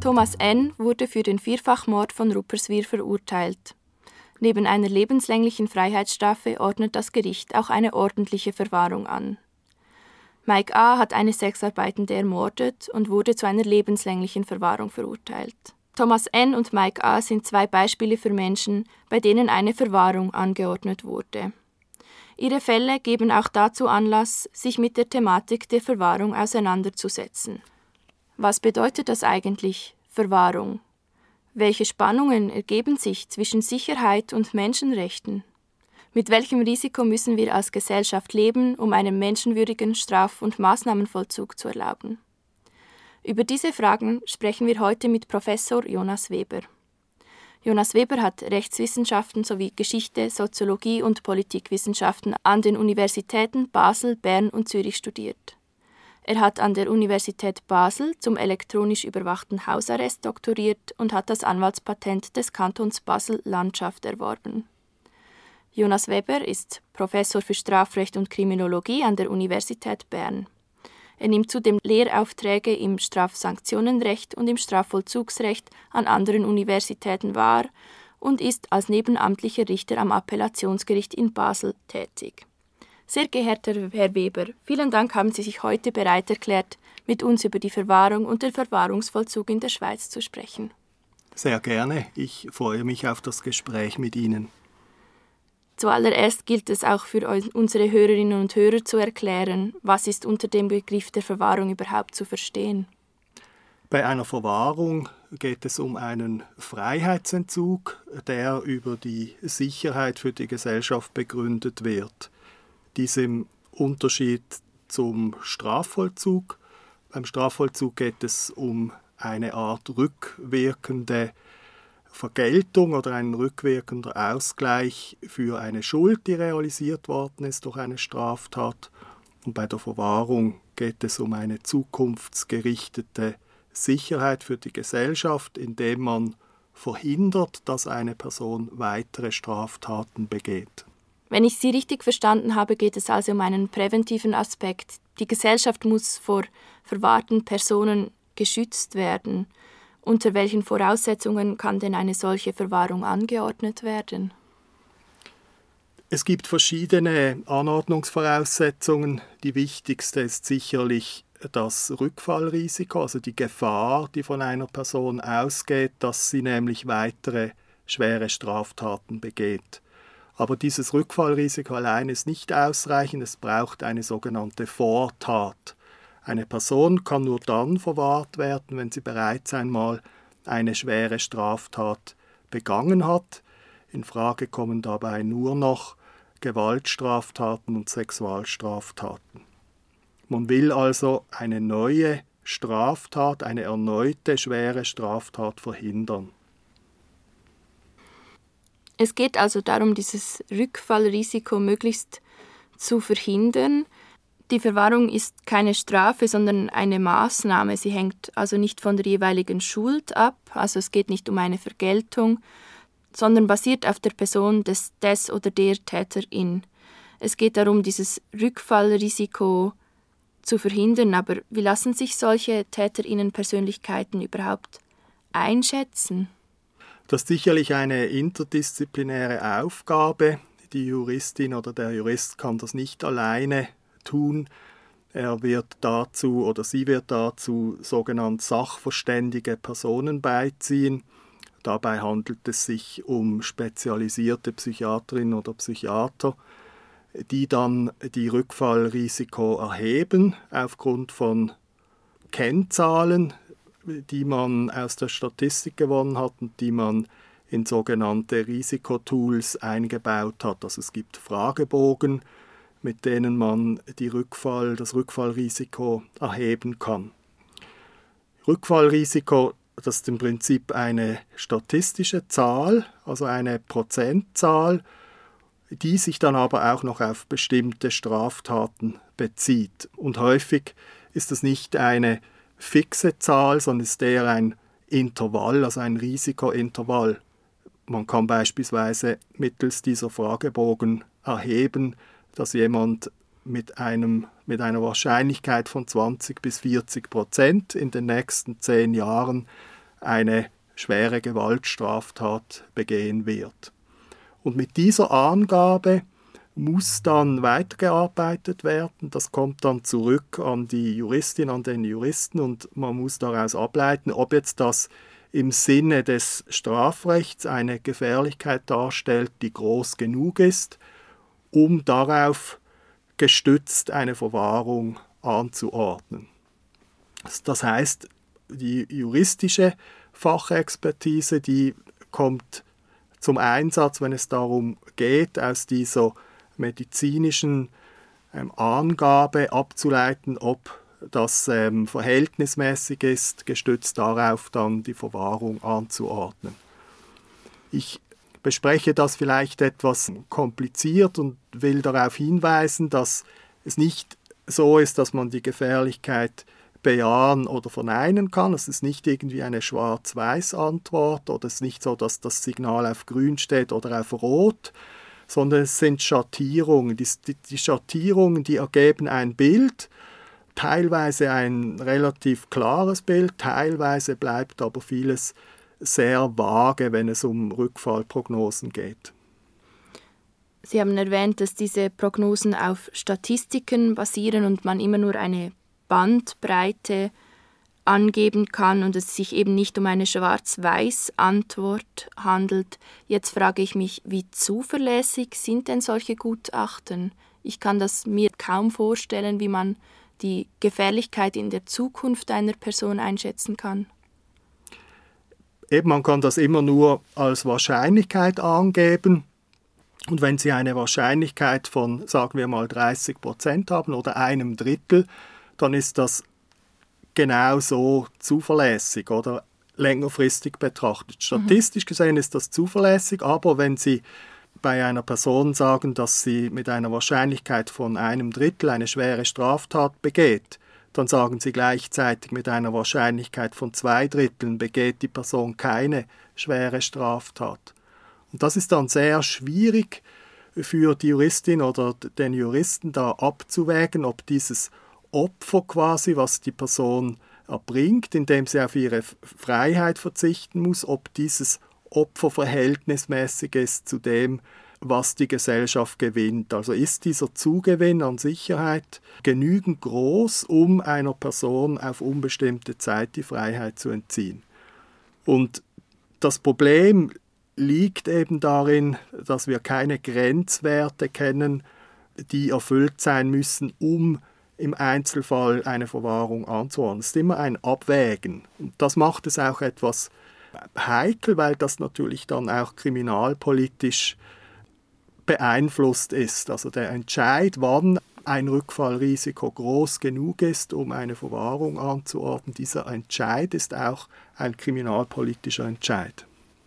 Thomas N. wurde für den Vierfachmord von Rupperswil verurteilt. Neben einer lebenslänglichen Freiheitsstrafe ordnet das Gericht auch eine ordentliche Verwahrung an. Mike A. hat eine Sexarbeitende ermordet und wurde zu einer lebenslänglichen Verwahrung verurteilt. Thomas N. und Mike A. sind zwei Beispiele für Menschen, bei denen eine Verwahrung angeordnet wurde. Ihre Fälle geben auch dazu Anlass, sich mit der Thematik der Verwahrung auseinanderzusetzen. Was bedeutet das eigentlich, Verwahrung? Welche Spannungen ergeben sich zwischen Sicherheit und Menschenrechten? Mit welchem Risiko müssen wir als Gesellschaft leben, um einen menschenwürdigen Straf- und Maßnahmenvollzug zu erlauben? Über diese Fragen sprechen wir heute mit Professor Jonas Weber. Jonas Weber hat Rechtswissenschaften sowie Geschichte, Soziologie und Politikwissenschaften an den Universitäten Basel, Bern und Zürich studiert. Er hat an der Universität Basel zum elektronisch überwachten Hausarrest doktoriert und hat das Anwaltspatent des Kantons Basel-Landschaft erworben. Jonas Weber ist Professor für Strafrecht und Kriminologie an der Universität Bern. Er nimmt zudem Lehraufträge im Strafsanktionenrecht und im Strafvollzugsrecht an anderen Universitäten wahr und ist als nebenamtlicher Richter am Appellationsgericht in Basel tätig. Sehr geehrter Herr Weber, vielen Dank, haben Sie sich heute bereit erklärt, mit uns über die Verwahrung und den Verwahrungsvollzug in der Schweiz zu sprechen. Sehr gerne. Ich freue mich auf das Gespräch mit Ihnen. Zuallererst gilt es auch für unsere Hörerinnen und Hörer zu erklären, was ist unter dem Begriff der Verwahrung überhaupt zu verstehen. Bei einer Verwahrung geht es um einen Freiheitsentzug, der über die Sicherheit für die Gesellschaft begründet wird. Dies im Unterschied zum Strafvollzug. Beim Strafvollzug geht es um eine Art rückwirkende Vergeltung oder einen rückwirkender Ausgleich für eine Schuld, die realisiert worden ist durch eine Straftat. Und bei der Verwahrung geht es um eine zukunftsgerichtete Sicherheit für die Gesellschaft, indem man verhindert, dass eine Person weitere Straftaten begeht. Wenn ich Sie richtig verstanden habe, geht es also um einen präventiven Aspekt. Die Gesellschaft muss vor verwahrten Personen geschützt werden. Unter welchen Voraussetzungen kann denn eine solche Verwahrung angeordnet werden? Es gibt verschiedene Anordnungsvoraussetzungen. Die wichtigste ist sicherlich das Rückfallrisiko, also die Gefahr, die von einer Person ausgeht, dass sie nämlich weitere schwere Straftaten begeht. Aber dieses Rückfallrisiko allein ist nicht ausreichend, es braucht eine sogenannte Vortat. Eine Person kann nur dann verwahrt werden, wenn sie bereits einmal eine schwere Straftat begangen hat. In Frage kommen dabei nur noch Gewaltstraftaten und Sexualstraftaten. Man will also eine neue Straftat, eine erneute schwere Straftat verhindern. Es geht also darum, dieses Rückfallrisiko möglichst zu verhindern. Die Verwahrung ist keine Strafe, sondern eine Maßnahme. Sie hängt also nicht von der jeweiligen Schuld ab, also es geht nicht um eine Vergeltung, sondern basiert auf der Person des oder der Täterin. Es geht darum, dieses Rückfallrisiko zu verhindern, aber wie lassen sich solche TäterInnen-Persönlichkeiten überhaupt einschätzen? Das ist sicherlich eine interdisziplinäre Aufgabe. Die Juristin oder der Jurist kann das nicht alleine tun. Er wird dazu oder sie wird dazu sogenannte sachverständige Personen beiziehen. Dabei handelt es sich um spezialisierte Psychiaterinnen oder Psychiater, die dann die Rückfallrisiko erheben aufgrund von Kennzahlen, die man aus der Statistik gewonnen hat und die man in sogenannte Risikotools eingebaut hat. Also es gibt Fragebogen, mit denen man das Rückfallrisiko erheben kann. Rückfallrisiko, das ist im Prinzip eine statistische Zahl, also eine Prozentzahl, die sich dann aber auch noch auf bestimmte Straftaten bezieht. Und häufig ist das nicht eine fixe Zahl, sondern ist eher ein Intervall, also ein Risikointervall. Man kann beispielsweise mittels dieser Fragebogen erheben, dass jemand mit einer Wahrscheinlichkeit von 20 bis 40% in den nächsten 10 Jahren eine schwere Gewaltstraftat begehen wird. Und mit dieser Angabe muss dann weitergearbeitet werden. Das kommt dann zurück an die Juristin, an den Juristen und man muss daraus ableiten, ob jetzt das im Sinne des Strafrechts eine Gefährlichkeit darstellt, die groß genug ist, um darauf gestützt eine Verwahrung anzuordnen. Das heißt, die juristische Fachexpertise, die kommt zum Einsatz, wenn es darum geht, aus dieser medizinischen Angabe abzuleiten, ob das verhältnismäßig ist, gestützt darauf dann die Verwahrung anzuordnen. Ich bespreche das vielleicht etwas kompliziert und will darauf hinweisen, dass es nicht so ist, dass man die Gefährlichkeit bejahen oder verneinen kann. Es ist nicht irgendwie eine Schwarz-Weiß-Antwort oder es ist nicht so, dass das Signal auf Grün steht oder auf Rot, sondern es sind Schattierungen. Die Schattierungen, die ergeben ein Bild, teilweise ein relativ klares Bild, teilweise bleibt aber vieles sehr vage, wenn es um Rückfallprognosen geht. Sie haben erwähnt, dass diese Prognosen auf Statistiken basieren und man immer nur eine Bandbreite angeben kann und es sich eben nicht um eine Schwarz-Weiß-Antwort handelt. Jetzt frage ich mich, wie zuverlässig sind denn solche Gutachten? Ich kann das mir kaum vorstellen, wie man die Gefährlichkeit in der Zukunft einer Person einschätzen kann. Eben, man kann das immer nur als Wahrscheinlichkeit angeben. Und wenn Sie eine Wahrscheinlichkeit von, sagen wir mal, 30% haben oder einem Drittel, dann ist das genauso zuverlässig oder längerfristig betrachtet. Statistisch gesehen ist das zuverlässig, aber wenn Sie bei einer Person sagen, dass sie mit einer Wahrscheinlichkeit von einem Drittel eine schwere Straftat begeht, dann sagen Sie gleichzeitig mit einer Wahrscheinlichkeit von 2/3 begeht die Person keine schwere Straftat. Und das ist dann sehr schwierig für die Juristin oder den Juristen da abzuwägen, ob dieses Opfer quasi, was die Person erbringt, indem sie auf ihre Freiheit verzichten muss, ob dieses Opfer verhältnismäßig ist zu dem, was die Gesellschaft gewinnt. Also ist dieser Zugewinn an Sicherheit genügend groß, um einer Person auf unbestimmte Zeit die Freiheit zu entziehen. Und das Problem liegt eben darin, dass wir keine Grenzwerte kennen, die erfüllt sein müssen, um im Einzelfall eine Verwahrung anzuordnen. Es ist immer ein Abwägen. Und das macht es auch etwas heikel, weil das natürlich dann auch kriminalpolitisch beeinflusst ist. Also der Entscheid, wann ein Rückfallrisiko groß genug ist, um eine Verwahrung anzuordnen, dieser Entscheid ist auch ein kriminalpolitischer Entscheid.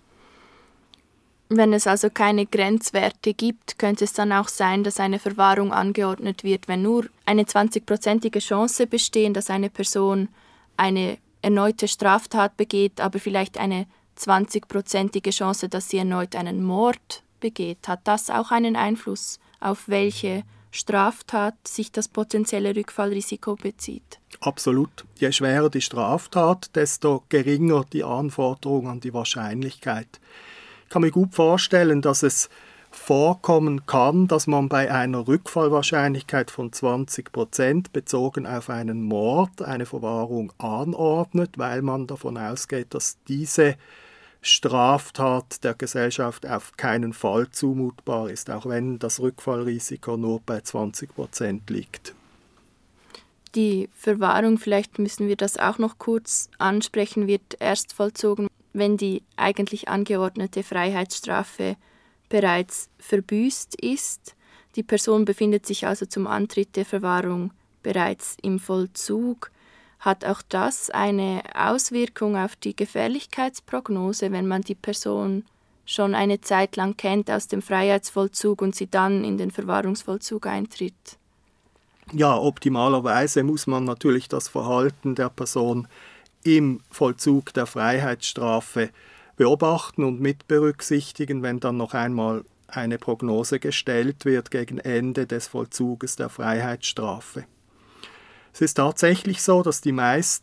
Wenn es also keine Grenzwerte gibt, könnte es dann auch sein, dass eine Verwahrung angeordnet wird, wenn nur eine 20-prozentige Chance besteht, dass eine Person eine erneute Straftat begeht, aber vielleicht eine 20-prozentige Chance, dass sie erneut einen Mord begeht. Hat das auch einen Einfluss, auf welche Straftat sich das potenzielle Rückfallrisiko bezieht? Absolut. Je schwerer die Straftat, desto geringer die Anforderung an die Wahrscheinlichkeit. Ich kann mir gut vorstellen, dass es vorkommen kann, dass man bei einer Rückfallwahrscheinlichkeit von 20% bezogen auf einen Mord eine Verwahrung anordnet, weil man davon ausgeht, dass diese Straftat der Gesellschaft auf keinen Fall zumutbar ist, auch wenn das Rückfallrisiko nur bei 20% liegt. Die Verwahrung, vielleicht müssen wir das auch noch kurz ansprechen, wird erst vollzogen, wenn die eigentlich angeordnete Freiheitsstrafe bereits verbüßt ist. Die Person befindet sich also zum Antritt der Verwahrung bereits im Vollzug. Hat auch das eine Auswirkung auf die Gefährlichkeitsprognose, wenn man die Person schon eine Zeit lang kennt aus dem Freiheitsvollzug und sie dann in den Verwahrungsvollzug eintritt? Ja, optimalerweise muss man natürlich das Verhalten der Person im Vollzug der Freiheitsstrafe beobachten und mit berücksichtigen, wenn dann noch einmal eine Prognose gestellt wird gegen Ende des Vollzuges der Freiheitsstrafe. Es ist tatsächlich so, dass die meisten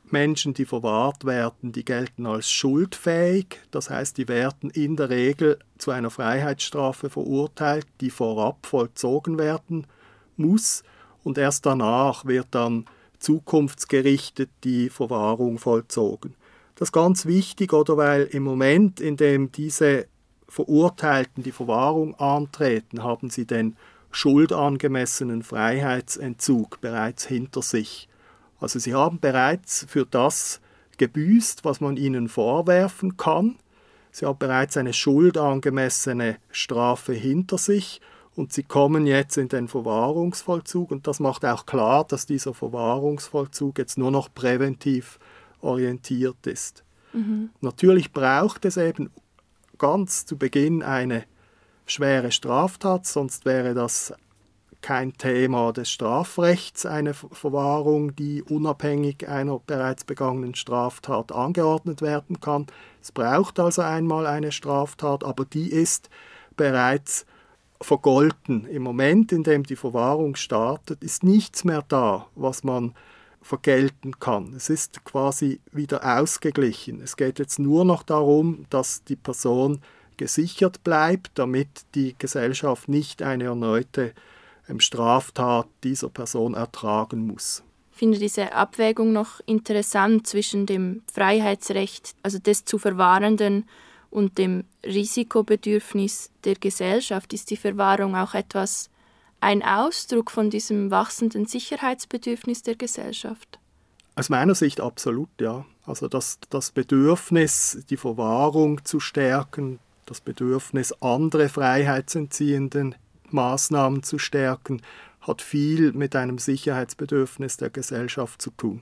Menschen, die verwahrt werden, die gelten als schuldfähig. Das heißt, die werden in der Regel zu einer Freiheitsstrafe verurteilt, die vorab vollzogen werden muss. Und erst danach wird dann zukunftsgerichtet die Verwahrung vollzogen. Das ist ganz wichtig, oder, weil im Moment, in dem diese Verurteilten die Verwahrung antreten, haben sie den schuldangemessenen Freiheitsentzug bereits hinter sich. Also sie haben bereits für das gebüßt, was man ihnen vorwerfen kann. Sie haben bereits eine schuldangemessene Strafe hinter sich und sie kommen jetzt in den Verwahrungsvollzug. Und das macht auch klar, dass dieser Verwahrungsvollzug jetzt nur noch präventiv orientiert ist. Natürlich braucht es eben ganz zu Beginn eine schwere Straftat, sonst wäre das kein Thema des Strafrechts, eine Verwahrung, die unabhängig einer bereits begangenen Straftat angeordnet werden kann. Es braucht also einmal eine Straftat, aber die ist bereits vergolten. Im Moment, in dem die Verwahrung startet, ist nichts mehr da, was man vergelten kann. Es ist quasi wieder ausgeglichen. Es geht jetzt nur noch darum, dass die Person gesichert bleibt, damit die Gesellschaft nicht eine erneute Straftat dieser Person ertragen muss. Ich finde diese Abwägung noch interessant zwischen dem Freiheitsrecht, also des zu Verwahrenden, und dem Risikobedürfnis der Gesellschaft. Ist die Verwahrung auch ein Ausdruck von diesem wachsenden Sicherheitsbedürfnis der Gesellschaft? Aus meiner Sicht absolut, ja. Also das Bedürfnis, die Verwahrung zu stärken, das Bedürfnis, andere freiheitsentziehenden Maßnahmen zu stärken, hat viel mit einem Sicherheitsbedürfnis der Gesellschaft zu tun.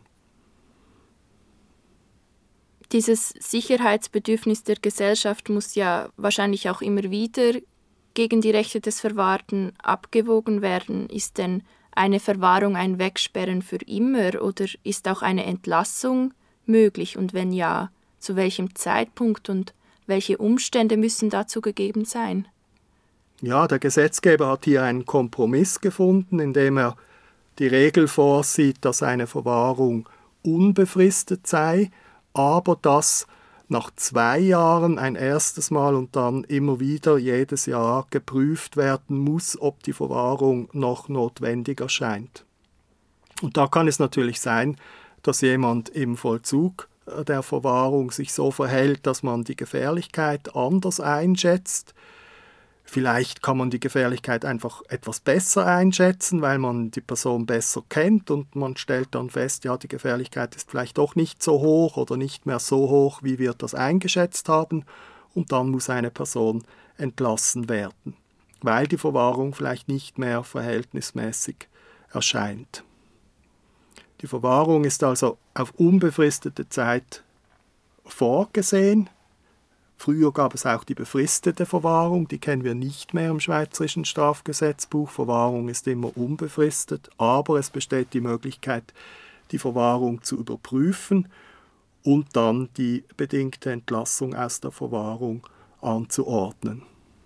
Dieses Sicherheitsbedürfnis der Gesellschaft muss ja wahrscheinlich auch immer wieder gegen die Rechte des Verwahrten abgewogen werden. Ist denn eine Verwahrung ein Wegsperren für immer oder ist auch eine Entlassung möglich? Und wenn ja, zu welchem Zeitpunkt und welche Umstände müssen dazu gegeben sein? Ja, der Gesetzgeber hat hier einen Kompromiss gefunden, indem er die Regel vorsieht, dass eine Verwahrung unbefristet sei, aber dass nach 2 Jahren ein erstes Mal und dann immer wieder jedes Jahr geprüft werden muss, ob die Verwahrung noch notwendig erscheint. Und da kann es natürlich sein, dass jemand im Vollzug der Verwahrung sich so verhält, dass man die Gefährlichkeit anders einschätzt. Vielleicht kann man die Gefährlichkeit einfach etwas besser einschätzen, weil man die Person besser kennt und man stellt dann fest, ja, die Gefährlichkeit ist vielleicht doch nicht so hoch oder nicht mehr so hoch, wie wir das eingeschätzt haben, und dann muss eine Person entlassen werden, weil die Verwahrung vielleicht nicht mehr verhältnismäßig erscheint. Die Verwahrung ist also auf unbefristete Zeit vorgesehen. Früher gab es auch die befristete Verwahrung, die kennen wir nicht mehr im Schweizerischen Strafgesetzbuch. Verwahrung ist immer unbefristet, aber es besteht die Möglichkeit, die Verwahrung zu überprüfen und dann die bedingte Entlassung aus der Verwahrung anzuordnen.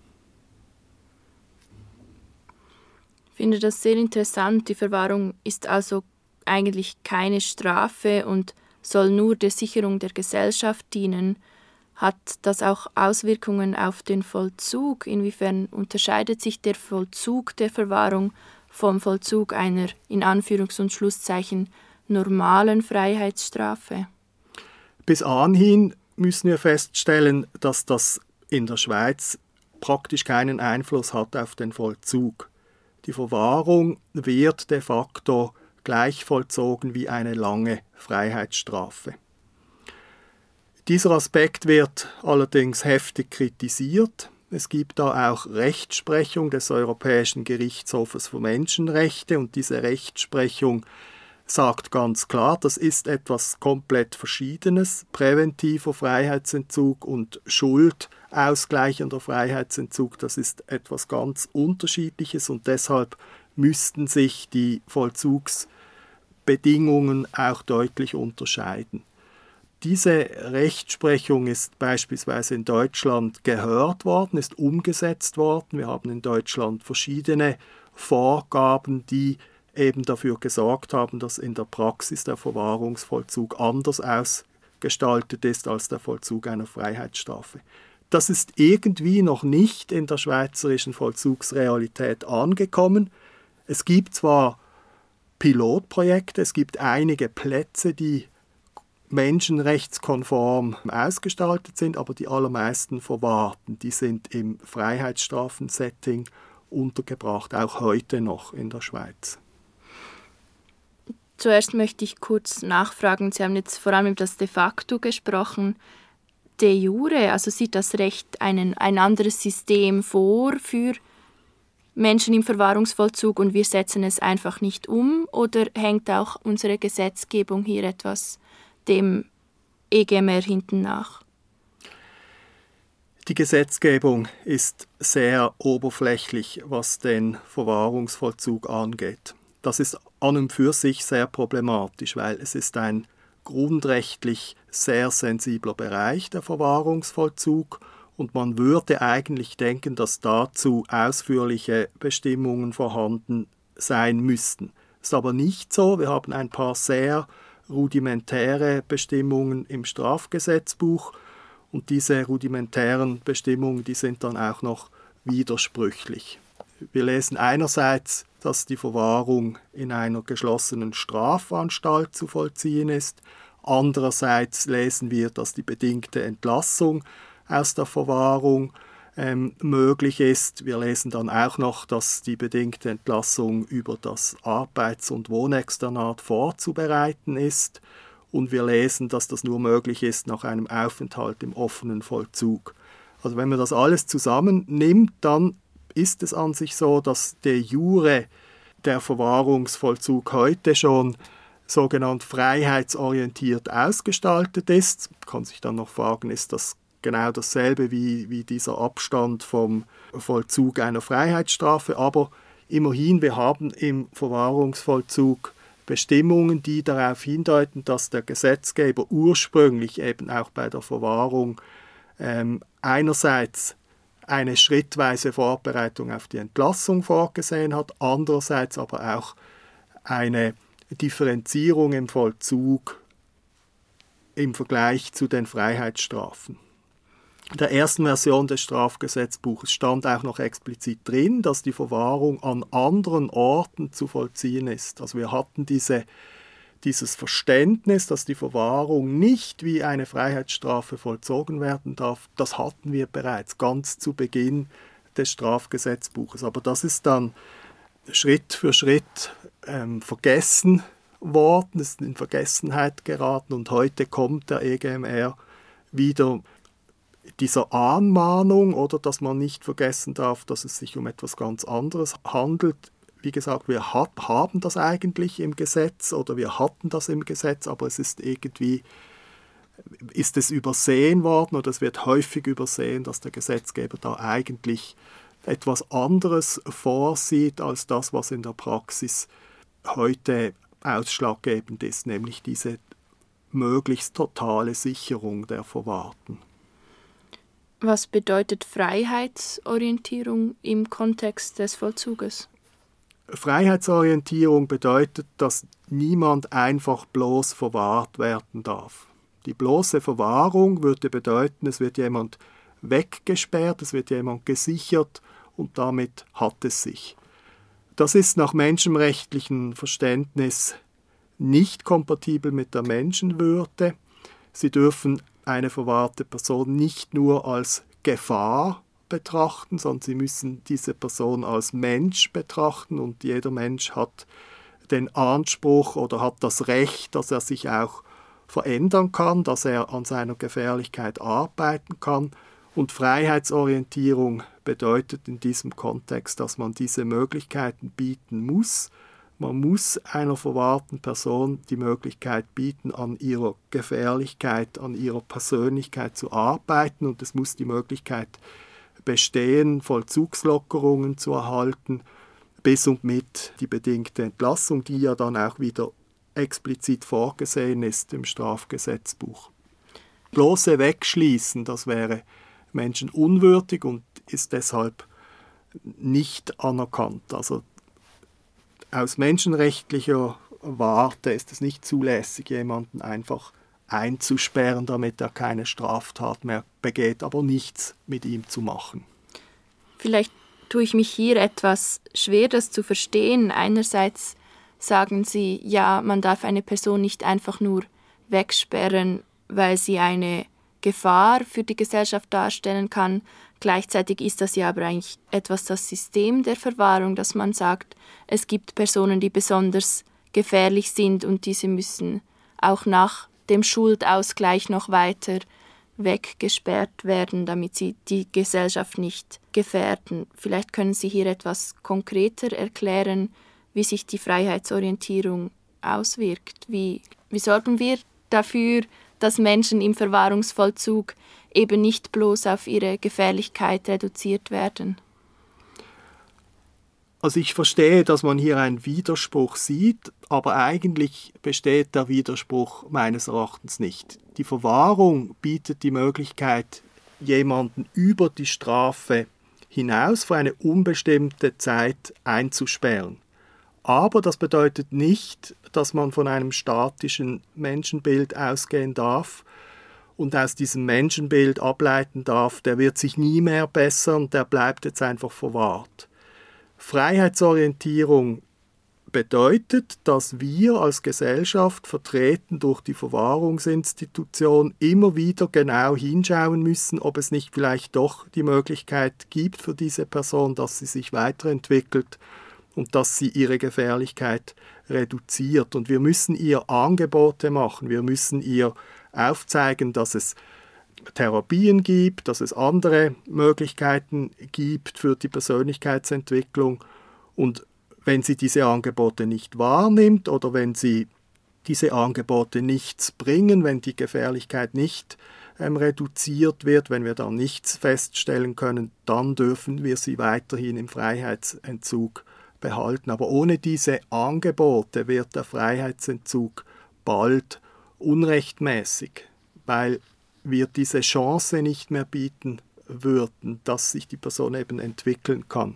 Ich finde das sehr interessant. Die Verwahrung ist also eigentlich keine Strafe und soll nur der Sicherung der Gesellschaft dienen. Hat das auch Auswirkungen auf den Vollzug? Inwiefern unterscheidet sich der Vollzug der Verwahrung vom Vollzug einer, in Anführungs- und Schlusszeichen, normalen Freiheitsstrafe? Bis anhin müssen wir feststellen, dass das in der Schweiz praktisch keinen Einfluss hat auf den Vollzug. Die Verwahrung wird de facto gleich vollzogen wie eine lange Freiheitsstrafe. Dieser Aspekt wird allerdings heftig kritisiert. Es gibt da auch Rechtsprechung des Europäischen Gerichtshofes für Menschenrechte und diese Rechtsprechung sagt ganz klar, das ist etwas komplett Verschiedenes. Präventiver Freiheitsentzug und schuldausgleichender Freiheitsentzug, das ist etwas ganz Unterschiedliches und deshalb müssten sich die Vollzugsbedingungen auch deutlich unterscheiden. Diese Rechtsprechung ist beispielsweise in Deutschland gehört worden, ist umgesetzt worden. Wir haben in Deutschland verschiedene Vorgaben, die eben dafür gesorgt haben, dass in der Praxis der Verwahrungsvollzug anders ausgestaltet ist als der Vollzug einer Freiheitsstrafe. Das ist irgendwie noch nicht in der schweizerischen Vollzugsrealität angekommen. Es gibt zwar Pilotprojekte, es gibt einige Plätze, die menschenrechtskonform ausgestaltet sind, aber die allermeisten Verwahrten, die sind im Freiheitsstrafensetting untergebracht, auch heute noch in der Schweiz. Zuerst möchte ich kurz nachfragen, Sie haben jetzt vor allem über das de facto gesprochen. De jure, also sieht das Recht ein anderes System vor für Menschen im Verwahrungsvollzug und wir setzen es einfach nicht um? Oder hängt auch unsere Gesetzgebung hier etwas dem EGMR hinten nach? Die Gesetzgebung ist sehr oberflächlich, was den Verwahrungsvollzug angeht. Das ist an und für sich sehr problematisch, weil es ist ein grundrechtlich sehr sensibler Bereich, der Verwahrungsvollzug, und man würde eigentlich denken, dass dazu ausführliche Bestimmungen vorhanden sein müssten. Ist aber nicht so. Wir haben ein paar sehr rudimentäre Bestimmungen im Strafgesetzbuch und diese rudimentären Bestimmungen, die sind dann auch noch widersprüchlich. Wir lesen einerseits, dass die Verwahrung in einer geschlossenen Strafanstalt zu vollziehen ist. Andererseits lesen wir, dass die bedingte Entlassung aus der Verwahrung möglich ist. Wir lesen dann auch noch, dass die bedingte Entlassung über das Arbeits- und Wohnexternat vorzubereiten ist. Und wir lesen, dass das nur möglich ist nach einem Aufenthalt im offenen Vollzug. Also wenn man das alles zusammennimmt, dann ist es an sich so, dass de jure der Verwahrungsvollzug heute schon sogenannt freiheitsorientiert ausgestaltet ist. Man kann sich dann noch fragen, ist das genau dasselbe wie dieser Abstand vom Vollzug einer Freiheitsstrafe? Aber immerhin, wir haben im Verwahrungsvollzug Bestimmungen, die darauf hindeuten, dass der Gesetzgeber ursprünglich eben auch bei der Verwahrung einerseits eine schrittweise Vorbereitung auf die Entlassung vorgesehen hat, andererseits aber auch eine Differenzierung im Vollzug im Vergleich zu den Freiheitsstrafen. In der ersten Version des Strafgesetzbuches stand auch noch explizit drin, dass die Verwahrung an anderen Orten zu vollziehen ist. Also wir hatten dieses Verständnis, dass die Verwahrung nicht wie eine Freiheitsstrafe vollzogen werden darf, das hatten wir bereits ganz zu Beginn des Strafgesetzbuches. Aber das ist dann Schritt für Schritt vergessen worden, ist in Vergessenheit geraten und heute kommt der EGMR wieder dieser Anmahnung, oder dass man nicht vergessen darf, dass es sich um etwas ganz anderes handelt. Wie gesagt, wir haben das eigentlich im Gesetz oder wir hatten das im Gesetz, aber es ist übersehen worden oder es wird häufig übersehen, dass der Gesetzgeber da eigentlich etwas anderes vorsieht als das, was in der Praxis heute ausschlaggebend ist, nämlich diese möglichst totale Sicherung der Verwahrten. Was bedeutet Freiheitsorientierung im Kontext des Vollzuges? Freiheitsorientierung bedeutet, dass niemand einfach bloß verwahrt werden darf. Die bloße Verwahrung würde bedeuten, es wird jemand weggesperrt, es wird jemand gesichert und damit hat es sich. Das ist nach menschenrechtlichem Verständnis nicht kompatibel mit der Menschenwürde. Sie dürfen eine verwahrte Person nicht nur als Gefahr betrachten, sondern sie müssen diese Person als Mensch betrachten und jeder Mensch hat den Anspruch oder hat das Recht, dass er sich auch verändern kann, dass er an seiner Gefährlichkeit arbeiten kann. Und Freiheitsorientierung bedeutet in diesem Kontext, dass man diese Möglichkeiten bieten muss. Man muss einer verwahrten Person die Möglichkeit bieten, an ihrer Gefährlichkeit, an ihrer Persönlichkeit zu arbeiten und es muss die Möglichkeit bestehen, Vollzugslockerungen zu erhalten, bis und mit die bedingte Entlassung, die ja dann auch wieder explizit vorgesehen ist im Strafgesetzbuch. Bloße Wegschließen, das wäre menschenunwürdig und ist deshalb nicht anerkannt. Also aus menschenrechtlicher Warte ist es nicht zulässig, jemanden einfach einzusperren, damit er keine Straftat mehr begeht, aber nichts mit ihm zu machen. Vielleicht tue ich mich hier etwas schwer, das zu verstehen. Einerseits sagen Sie, ja, man darf eine Person nicht einfach nur wegsperren, weil sie eine Gefahr für die Gesellschaft darstellen kann. Gleichzeitig ist das ja aber eigentlich etwas das System der Verwahrung, dass man sagt, es gibt Personen, die besonders gefährlich sind und diese müssen auch nach dem Schuldausgleich noch weiter weggesperrt werden, damit sie die Gesellschaft nicht gefährden. Vielleicht können Sie hier etwas konkreter erklären, wie sich die Freiheitsorientierung auswirkt. Wie sorgen wir dafür, dass Menschen im Verwahrungsvollzug eben nicht bloß auf ihre Gefährlichkeit reduziert werden? Also ich verstehe, dass man hier einen Widerspruch sieht, aber eigentlich besteht der Widerspruch meines Erachtens nicht. Die Verwahrung bietet die Möglichkeit, jemanden über die Strafe hinaus für eine unbestimmte Zeit einzusperren. Aber das bedeutet nicht, dass man von einem statischen Menschenbild ausgehen darf und aus diesem Menschenbild ableiten darf, der wird sich nie mehr bessern, der bleibt jetzt einfach verwahrt. Freiheitsorientierung bedeutet, dass wir als Gesellschaft, vertreten durch die Verwahrungsinstitution, immer wieder genau hinschauen müssen, ob es nicht vielleicht doch die Möglichkeit gibt für diese Person, dass sie sich weiterentwickelt und dass sie ihre Gefährlichkeit reduziert. Und wir müssen ihr Angebote machen, wir müssen ihr aufzeigen, dass es Therapien gibt, dass es andere Möglichkeiten gibt für die Persönlichkeitsentwicklung. Und wenn sie diese Angebote nicht wahrnimmt oder wenn sie diese Angebote nichts bringen, wenn die Gefährlichkeit nicht reduziert wird, wenn wir da nichts feststellen können, dann dürfen wir sie weiterhin im Freiheitsentzug behalten. Aber ohne diese Angebote wird der Freiheitsentzug bald unrechtmäßig, weil wir diese Chance nicht mehr bieten würden, dass sich die Person eben entwickeln kann.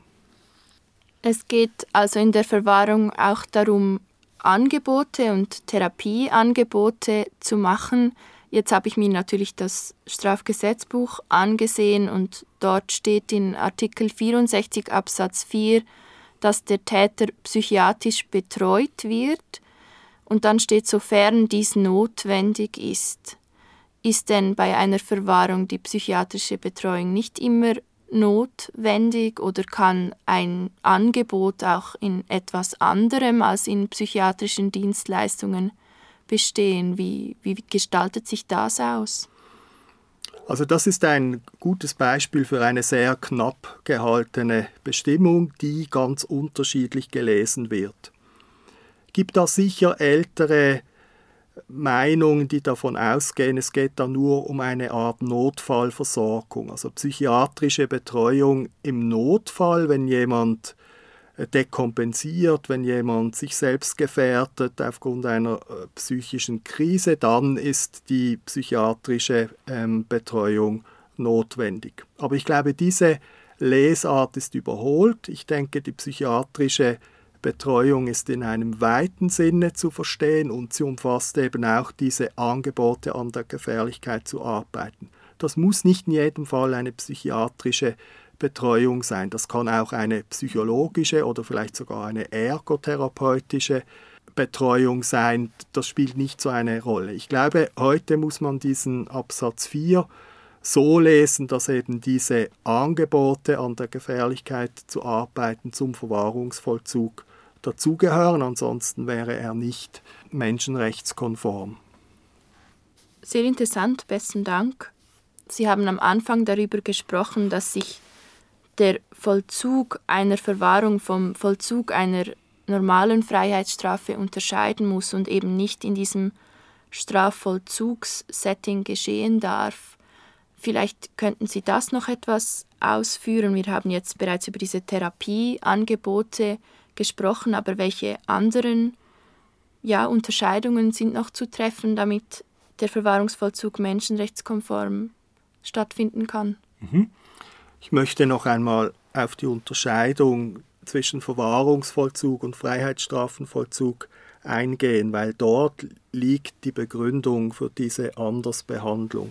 Es geht also in der Verwahrung auch darum, Angebote und Therapieangebote zu machen. Jetzt habe ich mir natürlich das Strafgesetzbuch angesehen und dort steht in Artikel 64 Absatz 4, dass der Täter psychiatrisch betreut wird. Und dann steht, sofern dies notwendig ist. Ist denn bei einer Verwahrung die psychiatrische Betreuung nicht immer notwendig oder kann ein Angebot auch in etwas anderem als in psychiatrischen Dienstleistungen bestehen? Wie gestaltet sich das aus? Also das ist ein gutes Beispiel für eine sehr knapp gehaltene Bestimmung, die ganz unterschiedlich gelesen wird. Gibt da sicher ältere Meinungen, die davon ausgehen, es geht da nur um eine Art Notfallversorgung, also psychiatrische Betreuung im Notfall, wenn jemand dekompensiert, wenn jemand sich selbst gefährdet aufgrund einer psychischen Krise, dann ist die psychiatrische Betreuung notwendig. Aber ich glaube, diese Lesart ist überholt. Ich denke, die psychiatrische Betreuung ist in einem weiten Sinne zu verstehen und sie umfasst eben auch diese Angebote, an der Gefährlichkeit zu arbeiten. Das muss nicht in jedem Fall eine psychiatrische Betreuung sein. Das kann auch eine psychologische oder vielleicht sogar eine ergotherapeutische Betreuung sein. Das spielt nicht so eine Rolle. Ich glaube, heute muss man diesen Absatz 4 so lesen, dass eben diese Angebote, an der Gefährlichkeit zu arbeiten, zum Verwahrungsvollzug dazugehören. Ansonsten wäre er nicht menschenrechtskonform. Sehr interessant, besten Dank. Sie haben am Anfang darüber gesprochen, dass sich der Vollzug einer Verwahrung vom Vollzug einer normalen Freiheitsstrafe unterscheiden muss und eben nicht in diesem Strafvollzugssetting geschehen darf. Vielleicht könnten Sie das noch etwas ausführen. Wir haben jetzt bereits über diese Therapieangebote gesprochen, aber welche anderen Unterscheidungen sind noch zu treffen, damit der Verwahrungsvollzug menschenrechtskonform stattfinden kann? Ich möchte noch einmal auf die Unterscheidung zwischen Verwahrungsvollzug und Freiheitsstrafenvollzug eingehen, weil dort liegt die Begründung für diese Andersbehandlung.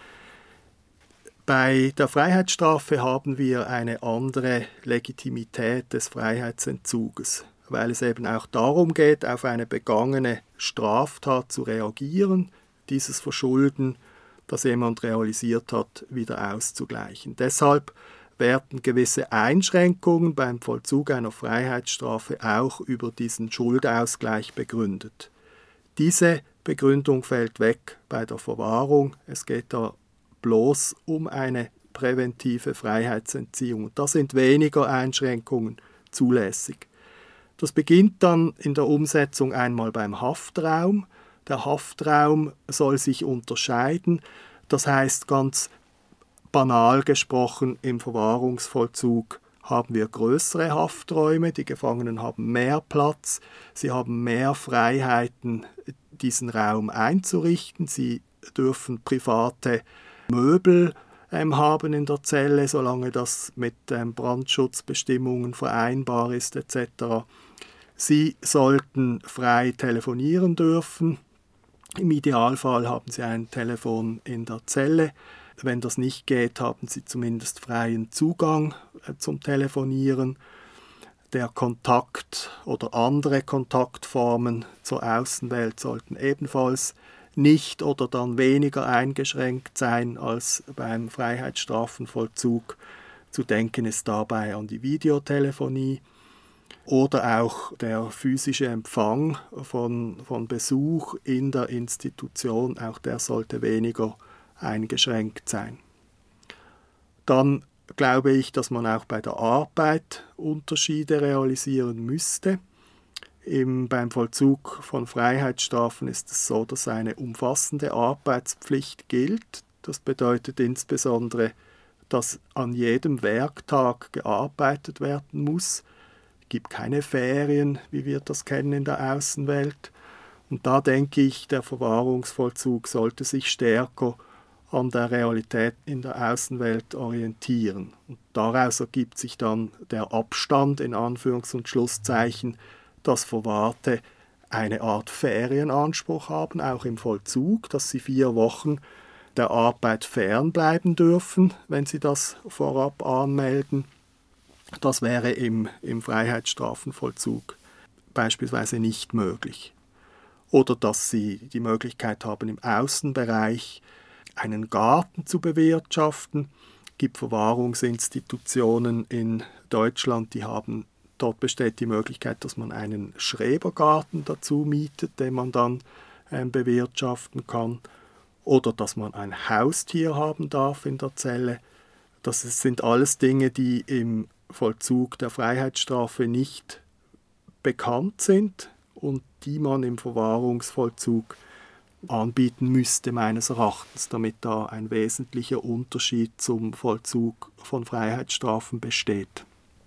Bei der Freiheitsstrafe haben wir eine andere Legitimität des Freiheitsentzuges, weil es eben auch darum geht, auf eine begangene Straftat zu reagieren, dieses Verschulden, das jemand realisiert hat, wieder auszugleichen. Deshalb werden gewisse Einschränkungen beim Vollzug einer Freiheitsstrafe auch über diesen Schuldausgleich begründet. Diese Begründung fällt weg bei der Verwahrung. Es geht da bloß um eine präventive Freiheitsentziehung. Und da sind weniger Einschränkungen zulässig. Das beginnt dann in der Umsetzung einmal beim Haftraum. Der Haftraum soll sich unterscheiden. Das heißt, ganz banal gesprochen, im Verwahrungsvollzug haben wir größere Hafträume, die Gefangenen haben mehr Platz, sie haben mehr Freiheiten, diesen Raum einzurichten, sie dürfen private Möbel haben in der Zelle, solange das mit Brandschutzbestimmungen vereinbar ist etc. Sie sollten frei telefonieren dürfen. Im Idealfall haben Sie ein Telefon in der Zelle. Wenn das nicht geht, haben Sie zumindest freien Zugang zum Telefonieren. Der Kontakt oder andere Kontaktformen zur Außenwelt sollten ebenfalls nicht oder dann weniger eingeschränkt sein als beim Freiheitsstrafenvollzug. Zu denken ist dabei an die Videotelefonie oder auch der physische Empfang von Besuch in der Institution, auch der sollte weniger eingeschränkt sein. Dann glaube ich, dass man auch bei der Arbeit Unterschiede realisieren müsste. Beim Vollzug von Freiheitsstrafen ist es so, dass eine umfassende Arbeitspflicht gilt. Das bedeutet insbesondere, dass an jedem Werktag gearbeitet werden muss. Es gibt keine Ferien, wie wir das kennen in der Außenwelt. Und da denke ich, der Verwahrungsvollzug sollte sich stärker an der Realität in der Außenwelt orientieren. Und daraus ergibt sich dann der Abstand, in Anführungs- und Schlusszeichen, dass Verwahrte eine Art Ferienanspruch haben, auch im Vollzug, dass sie 4 Wochen der Arbeit fernbleiben dürfen, wenn sie das vorab anmelden. Das wäre im Freiheitsstrafenvollzug beispielsweise nicht möglich. Oder dass sie die Möglichkeit haben, im Außenbereich einen Garten zu bewirtschaften. Es gibt Verwahrungsinstitutionen in Deutschland, dort besteht die Möglichkeit, dass man einen Schrebergarten dazu mietet, den man dann bewirtschaften kann. Oder dass man ein Haustier haben darf in der Zelle. Das sind alles Dinge, die im Vollzug der Freiheitsstrafe nicht bekannt sind und die man im Verwahrungsvollzug anbieten müsste, meines Erachtens, damit da ein wesentlicher Unterschied zum Vollzug von Freiheitsstrafen besteht.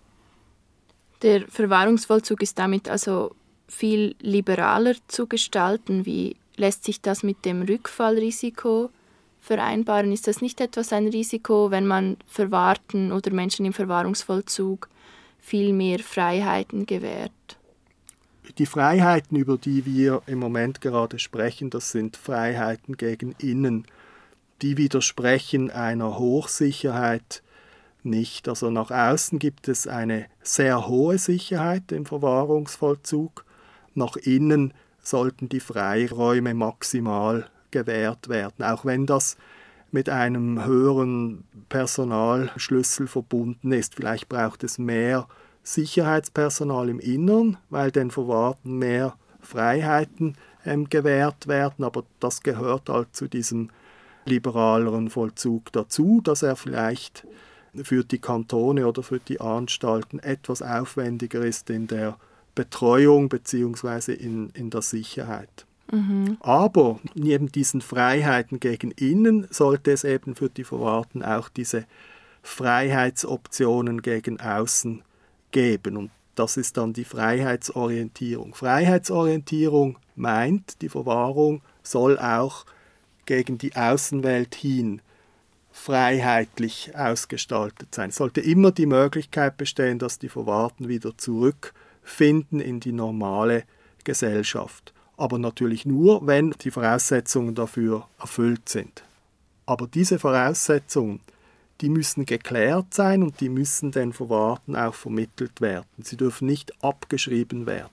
Der Verwahrungsvollzug ist damit also viel liberaler zu gestalten. Wie lässt sich das mit dem Rückfallrisiko vereinbaren? Ist das nicht etwas ein Risiko, wenn man Verwahrten oder Menschen im Verwahrungsvollzug viel mehr Freiheiten gewährt? Die Freiheiten, über die wir im Moment gerade sprechen, das sind Freiheiten gegen innen. Die widersprechen einer Hochsicherheit nicht. Also nach außen gibt es eine sehr hohe Sicherheit im Verwahrungsvollzug. Nach innen sollten die Freiräume maximal gewährt werden, auch wenn das mit einem höheren Personalschlüssel verbunden ist. Vielleicht braucht es mehr Sicherheitspersonal im Innern, weil den Verwahrten mehr Freiheiten gewährt werden, aber das gehört halt zu diesem liberaleren Vollzug dazu, dass er vielleicht für die Kantone oder für die Anstalten etwas aufwendiger ist in der Betreuung bzw. in der Sicherheit. Mhm. Aber neben diesen Freiheiten gegen innen sollte es eben für die Verwahrten auch diese Freiheitsoptionen gegen außen geben. Und das ist dann die Freiheitsorientierung. Freiheitsorientierung meint, die Verwahrung soll auch gegen die Außenwelt hin freiheitlich ausgestaltet sein. Es sollte immer die Möglichkeit bestehen, dass die Verwahrten wieder zurückfinden in die normale Gesellschaft. Aber natürlich nur, wenn die Voraussetzungen dafür erfüllt sind. Aber diese Voraussetzungen, die müssen geklärt sein und die müssen den Verwahrten auch vermittelt werden. Sie dürfen nicht abgeschrieben werden.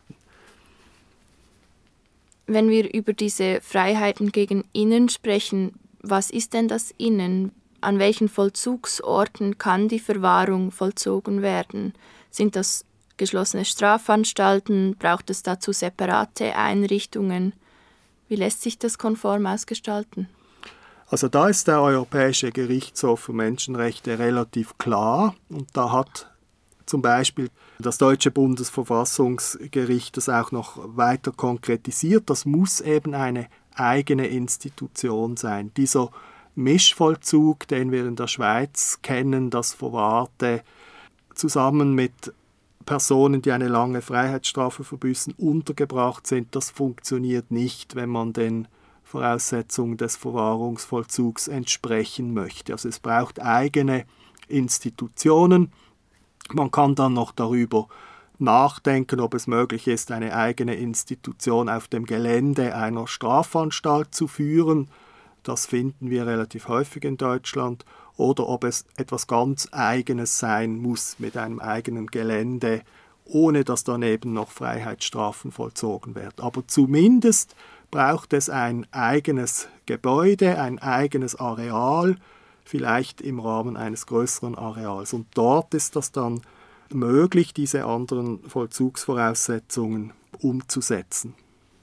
Wenn wir über diese Freiheiten gegen Innen sprechen, was ist denn das Innen? An welchen Vollzugsorten kann die Verwahrung vollzogen werden? Sind das geschlossene Strafanstalten? Braucht es dazu separate Einrichtungen? Wie lässt sich das konform ausgestalten? Also da ist der Europäische Gerichtshof für Menschenrechte relativ klar und da hat zum Beispiel das deutsche Bundesverfassungsgericht das auch noch weiter konkretisiert. Das muss eben eine eigene Institution sein. Dieser Mischvollzug, den wir in der Schweiz kennen, dass Verwahrte zusammen mit Personen, die eine lange Freiheitsstrafe verbüßen, untergebracht sind, das funktioniert nicht, wenn man den Voraussetzungen des Verwahrungsvollzugs entsprechen möchte. Also es braucht eigene Institutionen. Man kann dann noch darüber nachdenken, ob es möglich ist, eine eigene Institution auf dem Gelände einer Strafanstalt zu führen. Das finden wir relativ häufig in Deutschland. Oder ob es etwas ganz Eigenes sein muss mit einem eigenen Gelände, ohne dass daneben noch Freiheitsstrafen vollzogen werden. Aber zumindest braucht es ein eigenes Gebäude, ein eigenes Areal, vielleicht im Rahmen eines größeren Areals. Und dort ist das dann möglich, diese anderen Vollzugsvoraussetzungen umzusetzen.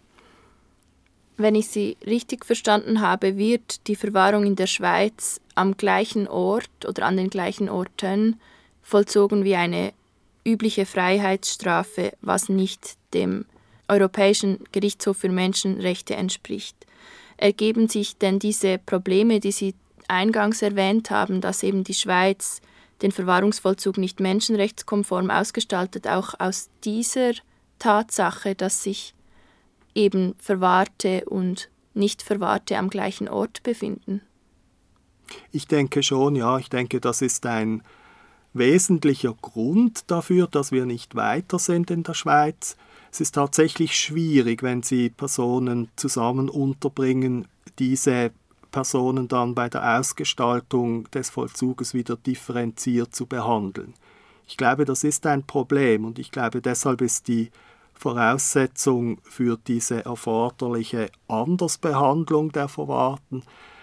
Wenn ich Sie richtig verstanden habe, wird die Verwahrung in der Schweiz am gleichen Ort oder an den gleichen Orten vollzogen wie eine übliche Freiheitsstrafe, was nicht dem Europäischen Gerichtshof für Menschenrechte entspricht. Ergeben sich denn diese Probleme, die Sie eingangs erwähnt haben, dass eben die Schweiz den Verwahrungsvollzug nicht menschenrechtskonform ausgestaltet, auch aus dieser Tatsache, dass sich eben Verwahrte und Nicht-Verwahrte am gleichen Ort befinden? Ich denke schon, ja. Ich denke, das ist ein wesentlicher Grund dafür, dass wir nicht weiter sind in der Schweiz. Es ist tatsächlich schwierig, wenn Sie Personen zusammen unterbringen, diese Personen dann bei der Ausgestaltung des Vollzuges wieder differenziert zu behandeln. Ich glaube, das ist ein Problem und ich glaube, deshalb ist die Voraussetzung für diese erforderliche Andersbehandlung der Verwahrten,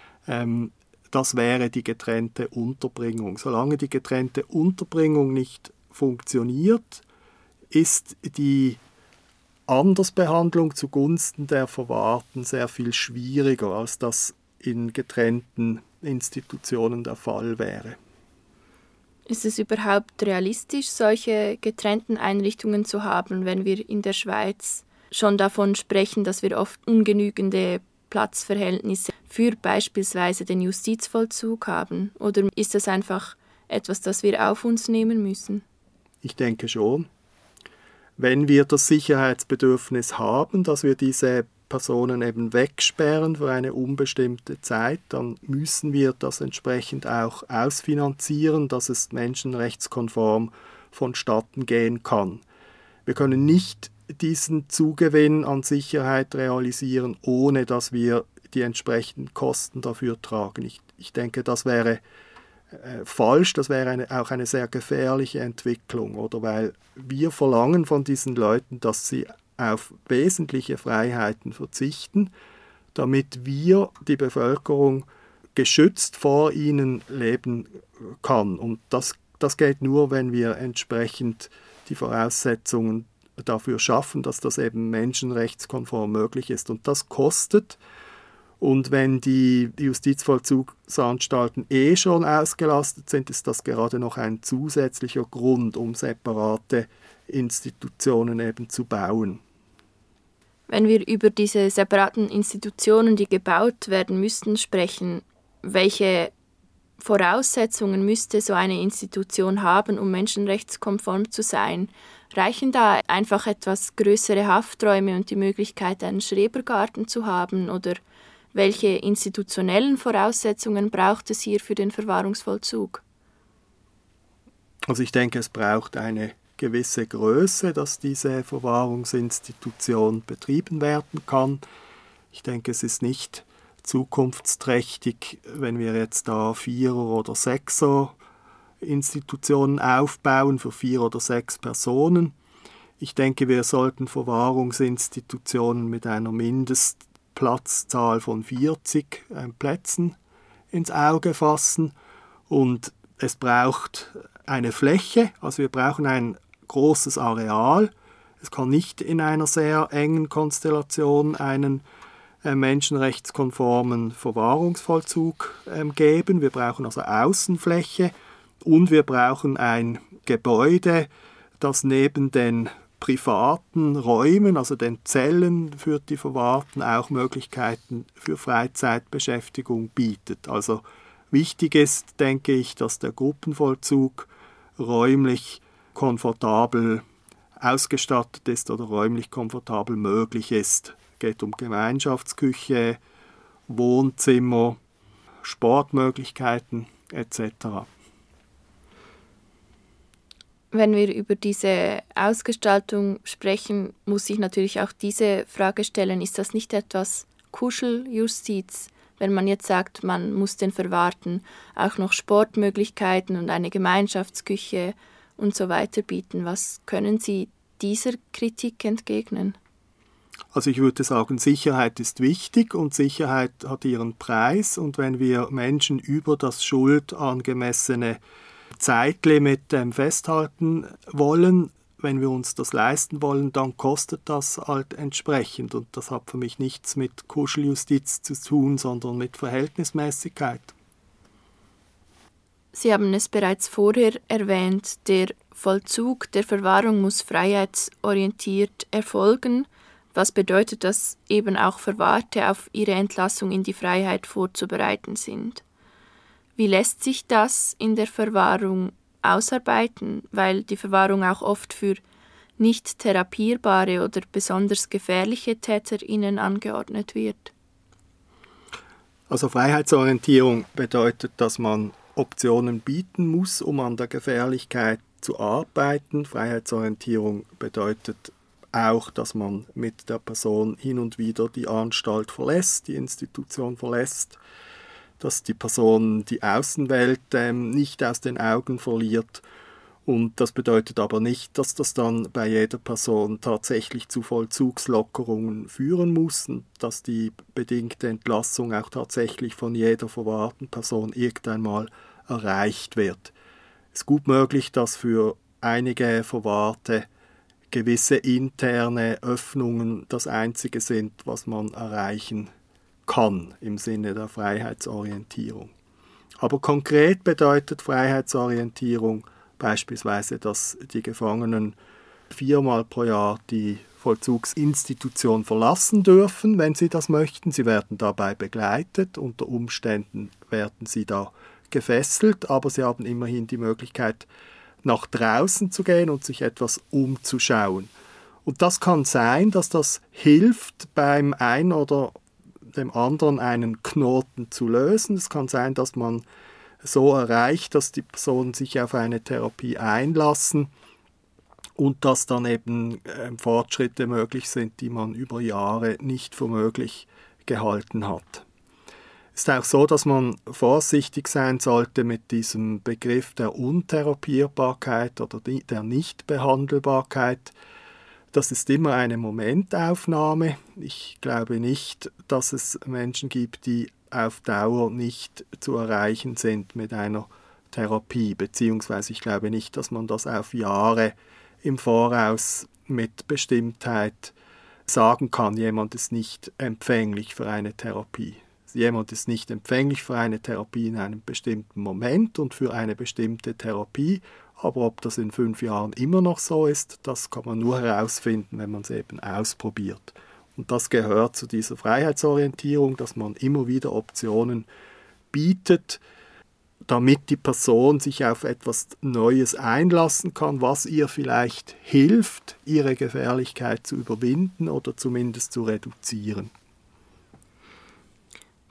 das wäre die getrennte Unterbringung. Solange die getrennte Unterbringung nicht funktioniert, ist die Andersbehandlung zugunsten der Verwahrten sehr viel schwieriger, als das in getrennten Institutionen der Fall wäre. Ist es überhaupt realistisch, solche getrennten Einrichtungen zu haben, wenn wir in der Schweiz schon davon sprechen, dass wir oft ungenügende Platzverhältnisse für beispielsweise den Justizvollzug haben? Oder ist das einfach etwas, das wir auf uns nehmen müssen? Ich denke schon. Wenn wir das Sicherheitsbedürfnis haben, dass wir diese Personen eben wegsperren für eine unbestimmte Zeit, dann müssen wir das entsprechend auch ausfinanzieren, dass es menschenrechtskonform vonstatten gehen kann. Wir können nicht diesen Zugewinn an Sicherheit realisieren, ohne dass wir die entsprechenden Kosten dafür tragen. Ich denke, das wäre falsch, das wäre auch eine sehr gefährliche Entwicklung, oder weil wir verlangen von diesen Leuten, dass sie auf wesentliche Freiheiten verzichten, damit wir, die Bevölkerung, geschützt vor ihnen leben kann. Und das geht nur, wenn wir entsprechend die Voraussetzungen dafür schaffen, dass das eben menschenrechtskonform möglich ist. Und das kostet. Und wenn die Justizvollzugsanstalten schon ausgelastet sind, ist das gerade noch ein zusätzlicher Grund, um separate Institutionen eben zu bauen. Wenn wir über diese separaten Institutionen, die gebaut werden müssten, sprechen, welche Voraussetzungen müsste so eine Institution haben, um menschenrechtskonform zu sein? Reichen da einfach etwas größere Hafträume und die Möglichkeit, einen Schrebergarten zu haben? Oder Welche institutionellen Voraussetzungen braucht es hier für den Verwahrungsvollzug? Also ich denke, es braucht eine gewisse Größe, dass diese Verwahrungsinstitution betrieben werden kann. Ich denke, es ist nicht zukunftsträchtig, wenn wir jetzt da 4er oder 6er Institutionen aufbauen für 4 oder 6 Personen. Ich denke, wir sollten Verwahrungsinstitutionen mit einer Mindestplatzzahl von 40 Plätzen ins Auge fassen. Und es braucht eine Fläche, also wir brauchen ein großes Areal. Es kann nicht in einer sehr engen Konstellation einen menschenrechtskonformen Verwahrungsvollzug geben. Wir brauchen also Außenfläche und wir brauchen ein Gebäude, das neben den privaten Räumen, also den Zellen für die Verwahrten, auch Möglichkeiten für Freizeitbeschäftigung bietet. Also wichtig ist, denke ich, dass der Gruppenvollzug räumlich komfortabel ausgestattet ist oder räumlich komfortabel möglich ist. Es geht um Gemeinschaftsküche, Wohnzimmer, Sportmöglichkeiten etc. Wenn wir über diese Ausgestaltung sprechen, muss ich natürlich auch diese Frage stellen, ist das nicht etwas Kuscheljustiz, wenn man jetzt sagt, man muss den Verwahrten auch noch Sportmöglichkeiten und eine Gemeinschaftsküche und so weiter bieten? Was können Sie dieser Kritik entgegnen? Also ich würde sagen, Sicherheit ist wichtig und Sicherheit hat ihren Preis. Und wenn wir Menschen über das schuldangemessene Zeitlimit festhalten wollen, wenn wir uns das leisten wollen, dann kostet das halt entsprechend. Und das hat für mich nichts mit Kuscheljustiz zu tun, sondern mit Verhältnismäßigkeit. Sie haben es bereits vorher erwähnt, der Vollzug der Verwahrung muss freiheitsorientiert erfolgen. Was bedeutet, dass eben auch Verwahrte auf ihre Entlassung in die Freiheit vorzubereiten sind? Wie lässt sich das in der Verwahrung ausarbeiten, weil die Verwahrung auch oft für nicht therapierbare oder besonders gefährliche TäterInnen angeordnet wird? Also Freiheitsorientierung bedeutet, dass man Optionen bieten muss, um an der Gefährlichkeit zu arbeiten. Freiheitsorientierung bedeutet auch, dass man mit der Person hin und wieder die Anstalt verlässt, die Institution verlässt, dass die Person die Außenwelt nicht aus den Augen verliert. Und das bedeutet aber nicht, dass das dann bei jeder Person tatsächlich zu Vollzugslockerungen führen muss und dass die bedingte Entlassung auch tatsächlich von jeder verwahrten Person irgendeinmal erreicht wird. Es ist gut möglich, dass für einige Verwahrte gewisse interne Öffnungen das Einzige sind, was man erreichen kann im Sinne der Freiheitsorientierung. Aber konkret bedeutet Freiheitsorientierung beispielsweise, dass die Gefangenen 4-mal pro Jahr die Vollzugsinstitution verlassen dürfen, wenn sie das möchten. Sie werden dabei begleitet, unter Umständen werden sie da gefesselt, aber sie haben immerhin die Möglichkeit, nach draußen zu gehen und sich etwas umzuschauen. Und das kann sein, dass das hilft, beim einen oder dem anderen einen Knoten zu lösen. Es kann sein, dass man so erreicht, dass die Personen sich auf eine Therapie einlassen und dass dann eben Fortschritte möglich sind, die man über Jahre nicht für möglich gehalten hat. Es ist auch so, dass man vorsichtig sein sollte mit diesem Begriff der Untherapierbarkeit oder der Nichtbehandelbarkeit. Das ist immer eine Momentaufnahme. Ich glaube nicht, dass es Menschen gibt, die auf Dauer nicht zu erreichen sind mit einer Therapie, beziehungsweise ich glaube nicht, dass man das auf Jahre im Voraus mit Bestimmtheit sagen kann, jemand ist nicht empfänglich für eine Therapie. Jemand ist nicht empfänglich für eine Therapie in einem bestimmten Moment und für eine bestimmte Therapie, aber ob das in 5 Jahren immer noch so ist, das kann man nur herausfinden, wenn man es eben ausprobiert. Und das gehört zu dieser Freiheitsorientierung, dass man immer wieder Optionen bietet, damit die Person sich auf etwas Neues einlassen kann, was ihr vielleicht hilft, ihre Gefährlichkeit zu überwinden oder zumindest zu reduzieren.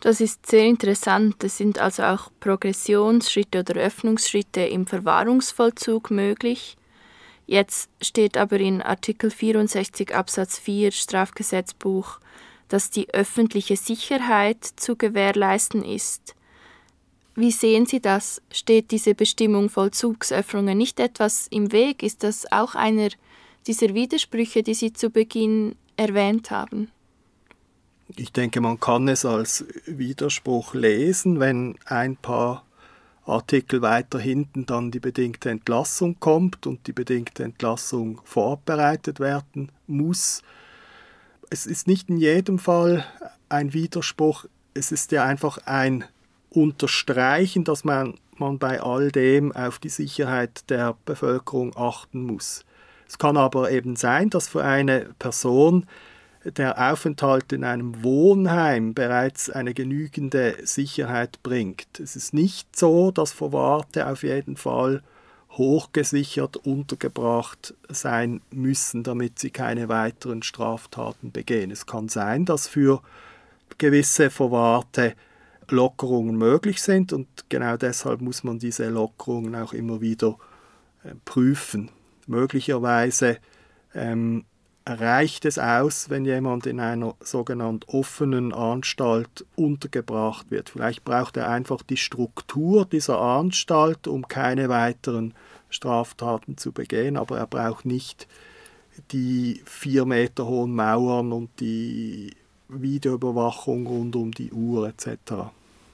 Das ist sehr interessant. Es sind also auch Progressionsschritte oder Öffnungsschritte im Verwahrungsvollzug möglich. Jetzt steht aber in Artikel 64 Absatz 4 Strafgesetzbuch, dass die öffentliche Sicherheit zu gewährleisten ist. Wie sehen Sie das? Steht diese Bestimmung Vollzugsöffnungen nicht etwas im Weg? Ist das auch einer dieser Widersprüche, die Sie zu Beginn erwähnt haben? Ich denke, man kann es als Widerspruch lesen, wenn ein paar Artikel weiter hinten dann die bedingte Entlassung kommt und die bedingte Entlassung vorbereitet werden muss. Es ist nicht in jedem Fall ein Widerspruch, es ist ja einfach ein Unterstreichen, dass man bei all dem auf die Sicherheit der Bevölkerung achten muss. Es kann aber eben sein, dass für eine Person der Aufenthalt in einem Wohnheim bereits eine genügende Sicherheit bringt. Es ist nicht so, dass Verwahrte auf jeden Fall hochgesichert untergebracht sein müssen, damit sie keine weiteren Straftaten begehen. Es kann sein, dass für gewisse Verwahrte Lockerungen möglich sind und genau deshalb muss man diese Lockerungen auch immer wieder prüfen. Möglicherweise reicht es aus, wenn jemand in einer sogenannten offenen Anstalt untergebracht wird. Vielleicht braucht er einfach die Struktur dieser Anstalt, um keine weiteren Straftaten zu begehen, aber er braucht nicht die 4 Meter hohen Mauern und die Videoüberwachung rund um die Uhr etc.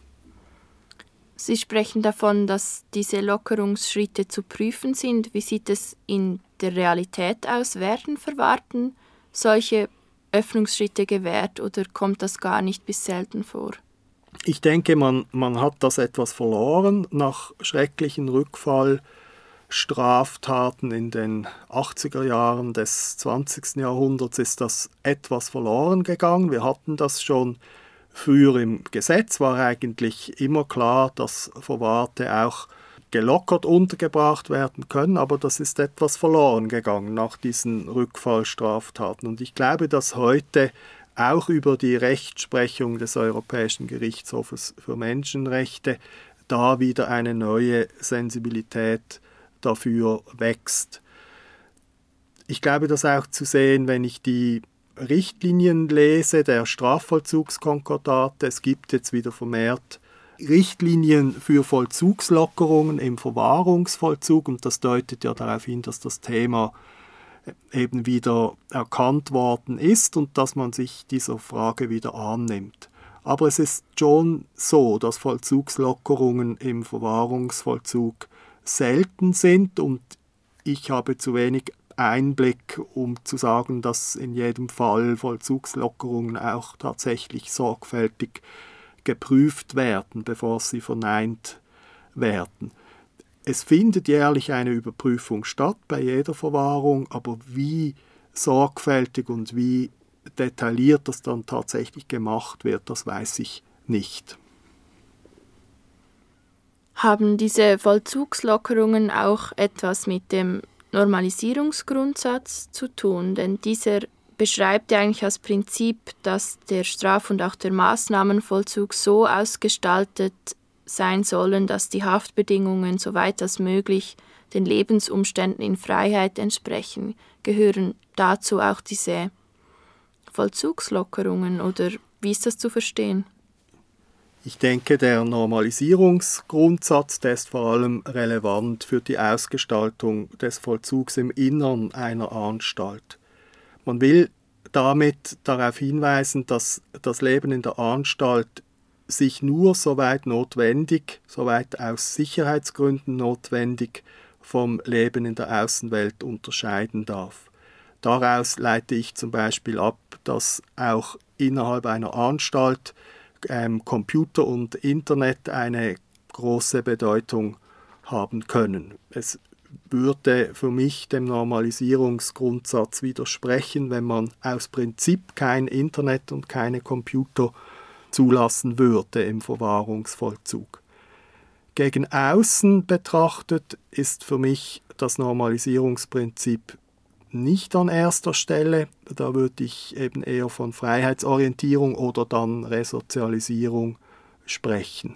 Sie sprechen davon, dass diese Lockerungsschritte zu prüfen sind. Wie sieht es in der Realität aus? Werden Verwahrten solche Öffnungsschritte gewährt oder kommt das gar nicht bis selten vor? Ich denke, man hat das etwas verloren. Nach schrecklichen Rückfallstraftaten in den 80er Jahren des 20. Jahrhunderts ist das etwas verloren gegangen. Wir hatten das schon früher im Gesetz, war eigentlich immer klar, dass Verwahrte auch gelockert untergebracht werden können, aber das ist etwas verloren gegangen nach diesen Rückfallstraftaten. Und ich glaube, dass heute auch über die Rechtsprechung des Europäischen Gerichtshofes für Menschenrechte da wieder eine neue Sensibilität dafür wächst. Ich glaube, das auch zu sehen, wenn ich die Richtlinien lese, der Strafvollzugskonkordate. Es gibt jetzt wieder vermehrt Richtlinien für Vollzugslockerungen im Verwahrungsvollzug und das deutet ja darauf hin, dass das Thema eben wieder erkannt worden ist und dass man sich dieser Frage wieder annimmt. Aber es ist schon so, dass Vollzugslockerungen im Verwahrungsvollzug selten sind und ich habe zu wenig Einblick, um zu sagen, dass in jedem Fall Vollzugslockerungen auch tatsächlich sorgfältig geprüft werden, bevor sie verneint werden. Es findet jährlich eine Überprüfung statt bei jeder Verwahrung, aber wie sorgfältig und wie detailliert das dann tatsächlich gemacht wird, das weiß ich nicht. Haben diese Vollzugslockerungen auch etwas mit dem Normalisierungsgrundsatz zu tun, denn dieser beschreibt ja eigentlich als Prinzip, dass der Straf- und auch der Maßnahmenvollzug so ausgestaltet sein sollen, dass die Haftbedingungen soweit als möglich den Lebensumständen in Freiheit entsprechen. Gehören dazu auch diese Vollzugslockerungen oder wie ist das zu verstehen? Ich denke, der Normalisierungsgrundsatz, der ist vor allem relevant für die Ausgestaltung des Vollzugs im Innern einer Anstalt. Man will damit darauf hinweisen, dass das Leben in der Anstalt sich nur soweit aus Sicherheitsgründen notwendig vom Leben in der Außenwelt unterscheiden darf. Daraus leite ich zum Beispiel ab, dass auch innerhalb einer Anstalt Computer und Internet eine große Bedeutung haben können. Es würde für mich dem Normalisierungsgrundsatz widersprechen, wenn man aus Prinzip kein Internet und keine Computer zulassen würde im Verwahrungsvollzug. Gegen außen betrachtet ist für mich das Normalisierungsprinzip nicht an erster Stelle. Da würde ich eben eher von Freiheitsorientierung oder dann Resozialisierung sprechen.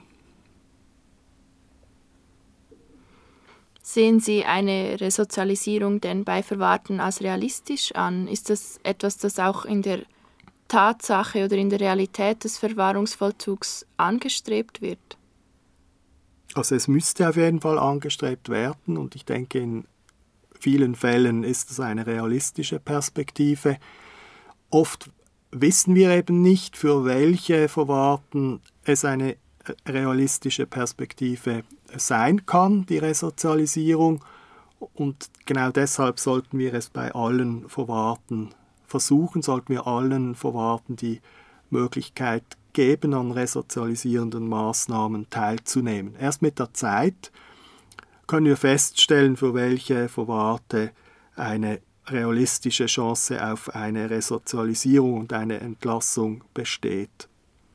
Sehen Sie eine Resozialisierung denn bei Verwahrten als realistisch an? Ist das etwas, das auch in der Tatsache oder in der Realität des Verwahrungsvollzugs angestrebt wird? Also es müsste auf jeden Fall angestrebt werden und ich denke, in vielen Fällen ist es eine realistische Perspektive. Oft wissen wir eben nicht, für welche Verwahrten es eine realistische Perspektive sein kann, die Resozialisierung. Und genau deshalb sollten wir es bei allen Verwahrten versuchen, sollten wir allen Verwahrten die Möglichkeit geben, an resozialisierenden Maßnahmen teilzunehmen. Erst mit der Zeit können wir feststellen, für welche Verwahrte eine realistische Chance auf eine Resozialisierung und eine Entlassung besteht.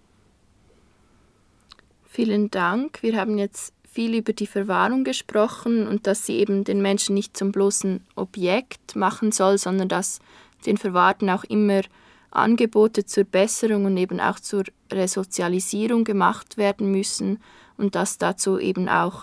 Vielen Dank. Wir haben jetzt viel über die Verwahrung gesprochen und dass sie eben den Menschen nicht zum bloßen Objekt machen soll, sondern dass den Verwahrten auch immer Angebote zur Besserung und eben auch zur Resozialisierung gemacht werden müssen und dass dazu eben auch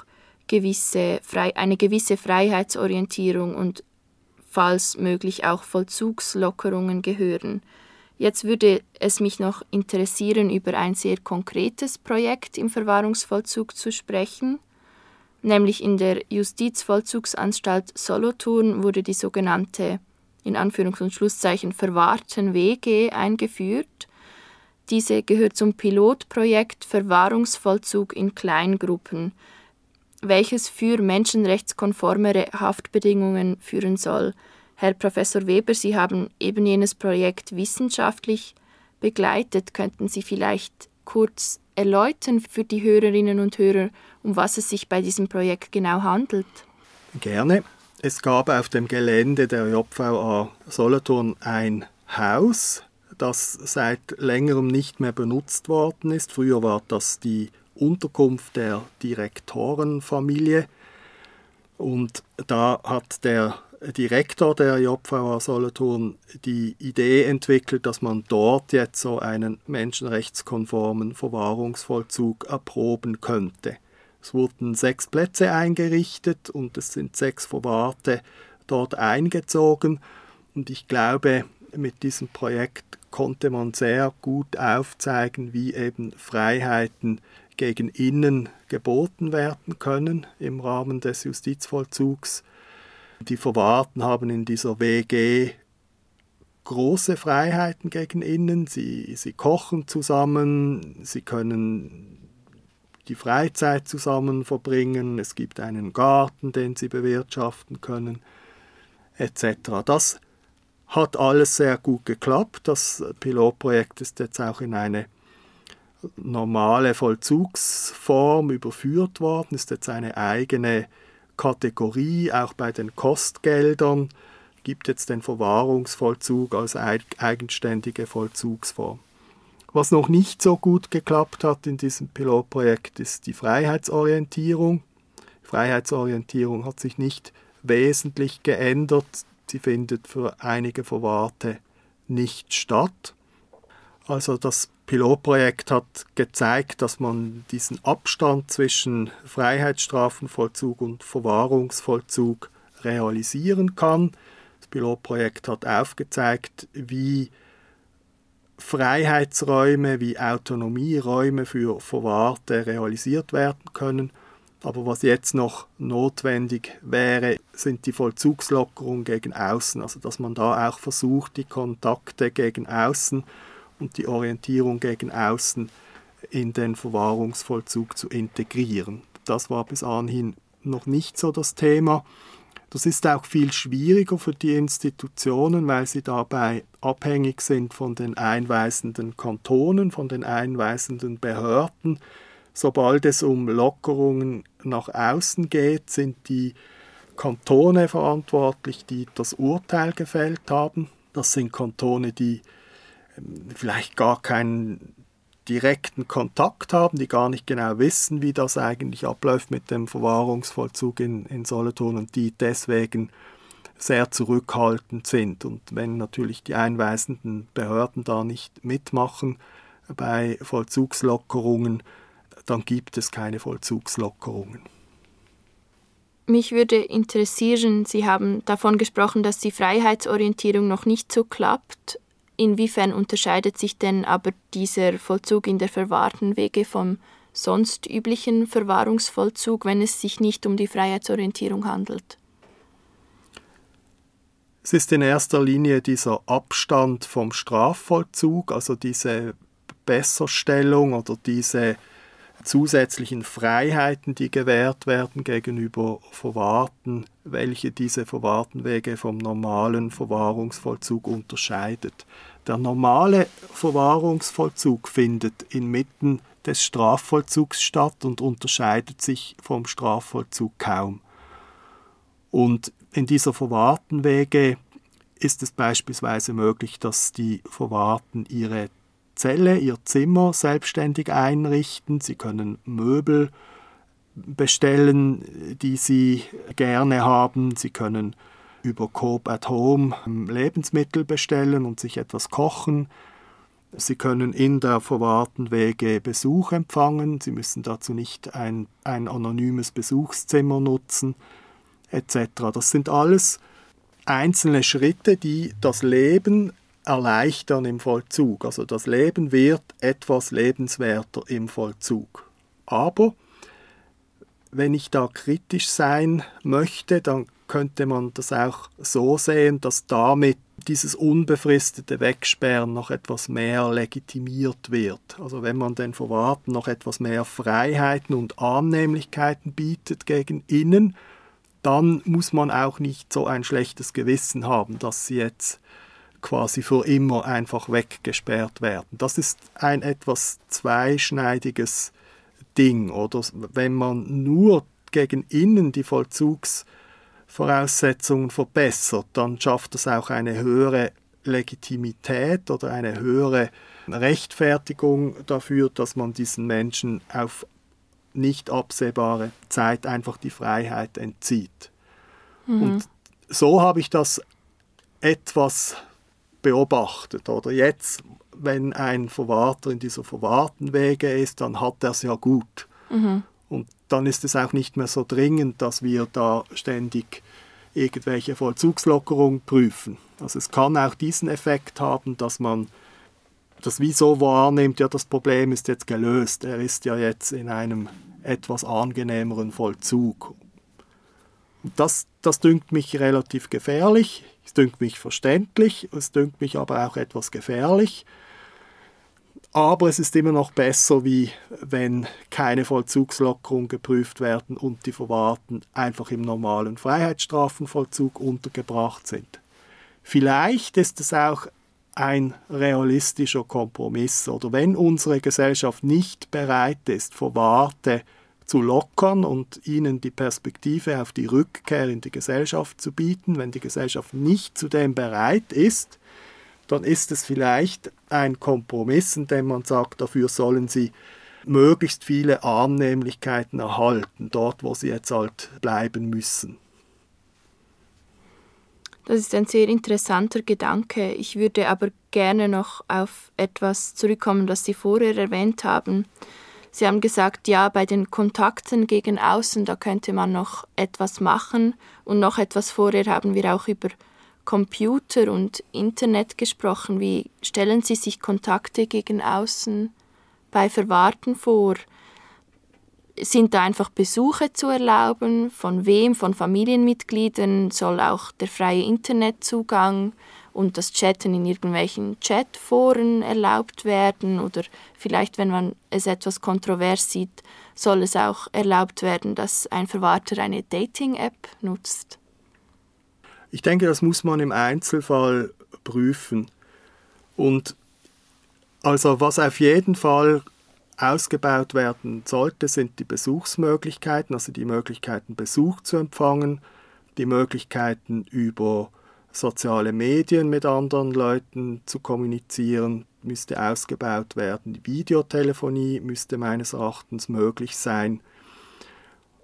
eine gewisse Freiheitsorientierung und falls möglich auch Vollzugslockerungen gehören. Jetzt würde es mich noch interessieren, über ein sehr konkretes Projekt im Verwahrungsvollzug zu sprechen. Nämlich in der Justizvollzugsanstalt Solothurn wurde die sogenannte, in Anführungs- und Schlusszeichen, Verwahrten-WG eingeführt. Diese gehört zum Pilotprojekt Verwahrungsvollzug in Kleingruppen, welches für menschenrechtskonformere Haftbedingungen führen soll. Herr Professor Weber, Sie haben eben jenes Projekt wissenschaftlich begleitet. Könnten Sie vielleicht kurz erläutern für die Hörerinnen und Hörer, um was es sich bei diesem Projekt genau handelt? Gerne. Es gab auf dem Gelände der JVA Solothurn ein Haus, das seit längerem nicht mehr benutzt worden ist. Früher war das die Unterkunft der Direktorenfamilie und da hat der Direktor der JVA Solothurn die Idee entwickelt, dass man dort jetzt so einen menschenrechtskonformen Verwahrungsvollzug erproben könnte. Es wurden 6 Plätze eingerichtet und es sind 6 Verwahrte dort eingezogen. Und ich glaube, mit diesem Projekt konnte man sehr gut aufzeigen, wie eben Freiheiten gegen innen geboten werden können im Rahmen des Justizvollzugs. Die Verwahrten haben in dieser WG große Freiheiten gegen innen. Sie kochen zusammen, sie können die Freizeit zusammen verbringen, es gibt einen Garten, den sie bewirtschaften können, etc. Das hat alles sehr gut geklappt. Das Pilotprojekt ist jetzt auch in eine normale Vollzugsform überführt worden, ist jetzt eine eigene Kategorie, auch bei den Kostgeldern gibt jetzt den Verwahrungsvollzug als eigenständige Vollzugsform. Was noch nicht so gut geklappt hat in diesem Pilotprojekt, ist die Freiheitsorientierung. Die Freiheitsorientierung hat sich nicht wesentlich geändert. Sie findet für einige Verwahrte nicht statt. Also das Pilotprojekt hat gezeigt, dass man diesen Abstand zwischen Freiheitsstrafenvollzug und Verwahrungsvollzug realisieren kann. Das Pilotprojekt hat aufgezeigt, wie Freiheitsräume, wie Autonomieräume für Verwahrte realisiert werden können. Aber was jetzt noch notwendig wäre, sind die Vollzugslockerungen gegen außen. Also dass man da auch versucht, die Kontakte gegen außen und die Orientierung gegen außen in den Verwahrungsvollzug zu integrieren. Das war bis anhin noch nicht so das Thema. Das ist auch viel schwieriger für die Institutionen, weil sie dabei abhängig sind von den einweisenden Kantonen, von den einweisenden Behörden. Sobald es um Lockerungen nach außen geht, sind die Kantone verantwortlich, die das Urteil gefällt haben. Das sind Kantone, die vielleicht gar keinen direkten Kontakt haben, die gar nicht genau wissen, wie das eigentlich abläuft mit dem Verwahrungsvollzug in Solothurn und die deswegen sehr zurückhaltend sind. Und wenn natürlich die einweisenden Behörden da nicht mitmachen bei Vollzugslockerungen, dann gibt es keine Vollzugslockerungen. Mich würde interessieren, Sie haben davon gesprochen, dass die Freiheitsorientierung noch nicht so klappt. Inwiefern unterscheidet sich denn aber dieser Vollzug in der Verwahrtenwege vom sonst üblichen Verwahrungsvollzug, wenn es sich nicht um die Freiheitsorientierung handelt? Es ist in erster Linie dieser Abstand vom Strafvollzug, also diese Besserstellung oder diese zusätzlichen Freiheiten, die gewährt werden gegenüber Verwahrten, welche diese Verwahrtenwege vom normalen Verwahrungsvollzug unterscheidet. Der normale Verwahrungsvollzug findet inmitten des Strafvollzugs statt und unterscheidet sich vom Strafvollzug kaum. Und in dieser Verwahrtenwege ist es beispielsweise möglich, dass die Verwahrten ihre Zelle, ihr Zimmer selbstständig einrichten. Sie können Möbel bestellen, die sie gerne haben. Sie können über Coop at Home Lebensmittel bestellen und sich etwas kochen. Sie können in der Verwahrtenwege Besuch empfangen. Sie müssen dazu nicht ein anonymes Besuchszimmer nutzen, etc. Das sind alles einzelne Schritte, die das Leben erleichtern im Vollzug. Also das Leben wird etwas lebenswerter im Vollzug. Aber wenn ich da kritisch sein möchte, dann könnte man das auch so sehen, dass damit dieses unbefristete Wegsperren noch etwas mehr legitimiert wird. Also wenn man den Verwahrten noch etwas mehr Freiheiten und Annehmlichkeiten bietet gegen innen, dann muss man auch nicht so ein schlechtes Gewissen haben, dass sie jetzt quasi für immer einfach weggesperrt werden. Das ist ein etwas zweischneidiges Ding. Oder wenn man nur gegen innen die Vollzugsvoraussetzungen verbessert, dann schafft das auch eine höhere Legitimität oder eine höhere Rechtfertigung dafür, dass man diesen Menschen auf nicht absehbare Zeit einfach die Freiheit entzieht. Und so habe ich das etwas beobachtet. Oder jetzt, wenn ein Verwahrter in dieser Verwahrtenwege ist, dann hat er es ja gut. Und dann ist es auch nicht mehr so dringend, dass wir da ständig irgendwelche Vollzugslockerungen prüfen. Also es kann auch diesen Effekt haben, dass man das wie so wahrnimmt, ja, das Problem ist jetzt gelöst. Er ist ja jetzt in einem etwas angenehmeren Vollzug. Und das dünkt mich relativ gefährlich. Es dünkt mich verständlich, es dünkt mich aber auch etwas gefährlich. Aber es ist immer noch besser, wie wenn keine Vollzugslockerungen geprüft werden und die Verwahrten einfach im normalen Freiheitsstrafenvollzug untergebracht sind. Vielleicht ist es auch ein realistischer Kompromiss. Oder wenn unsere Gesellschaft nicht bereit ist, Verwahrte zu lockern und ihnen die Perspektive auf die Rückkehr in die Gesellschaft zu bieten, wenn die Gesellschaft nicht zu dem bereit ist, dann ist es vielleicht ein Kompromiss, in dem man sagt, dafür sollen sie möglichst viele Annehmlichkeiten erhalten, dort wo sie jetzt halt bleiben müssen. Das ist ein sehr interessanter Gedanke. Ich würde aber gerne noch auf etwas zurückkommen, das Sie vorher erwähnt haben. Sie haben gesagt, ja, bei den Kontakten gegen außen, da könnte man noch etwas machen. Und noch etwas vorher haben wir auch über Computer und Internet gesprochen. Wie stellen Sie sich Kontakte gegen außen bei Verwahrten vor? Sind da einfach Besuche zu erlauben? Von wem? Von Familienmitgliedern? Soll auch der freie Internetzugang und das Chatten in irgendwelchen Chatforen erlaubt werden? Oder vielleicht, wenn man es etwas kontrovers sieht, soll es auch erlaubt werden, dass ein Verwahrter eine Dating-App nutzt? Ich denke, das muss man im Einzelfall prüfen. Und also was auf jeden Fall ausgebaut werden sollte, sind die Besuchsmöglichkeiten, also die Möglichkeiten, Besuch zu empfangen, die Möglichkeiten, über soziale Medien mit anderen Leuten zu kommunizieren, müsste ausgebaut werden. Die Videotelefonie müsste meines Erachtens möglich sein.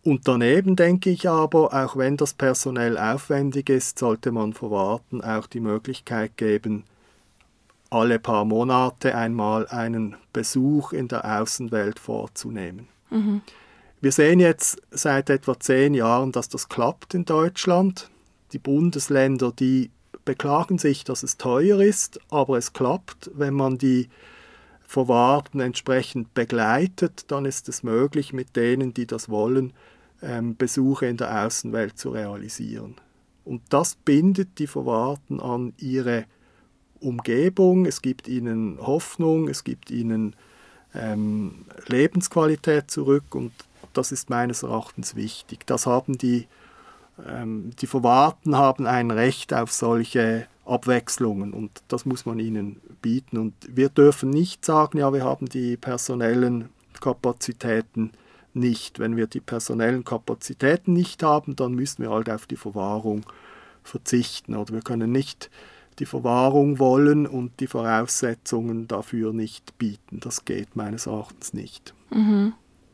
Und daneben denke ich aber, auch wenn das personell aufwendig ist, sollte man Verwahrten auch die Möglichkeit geben, alle paar Monate einmal einen Besuch in der Außenwelt vorzunehmen. Mhm. Wir sehen jetzt seit etwa 10 Jahren, dass das klappt in Deutschland. Die Bundesländer, die beklagen sich, dass es teuer ist, aber es klappt. Wenn man die Verwahrten entsprechend begleitet, dann ist es möglich, mit denen, die das wollen, Besuche in der Außenwelt zu realisieren. Und das bindet die Verwahrten an ihre Umgebung, es gibt ihnen Hoffnung, es gibt ihnen Lebensqualität zurück und das ist meines Erachtens wichtig. Das haben die Verwahrten haben ein Recht auf solche Abwechslungen und das muss man ihnen bieten. Und wir dürfen nicht sagen, ja, wir haben die personellen Kapazitäten nicht. Wenn wir die personellen Kapazitäten nicht haben, dann müssen wir halt auf die Verwahrung verzichten. Oder wir können nicht die Verwahrung wollen und die Voraussetzungen dafür nicht bieten. Das geht meines Erachtens nicht. Mhm.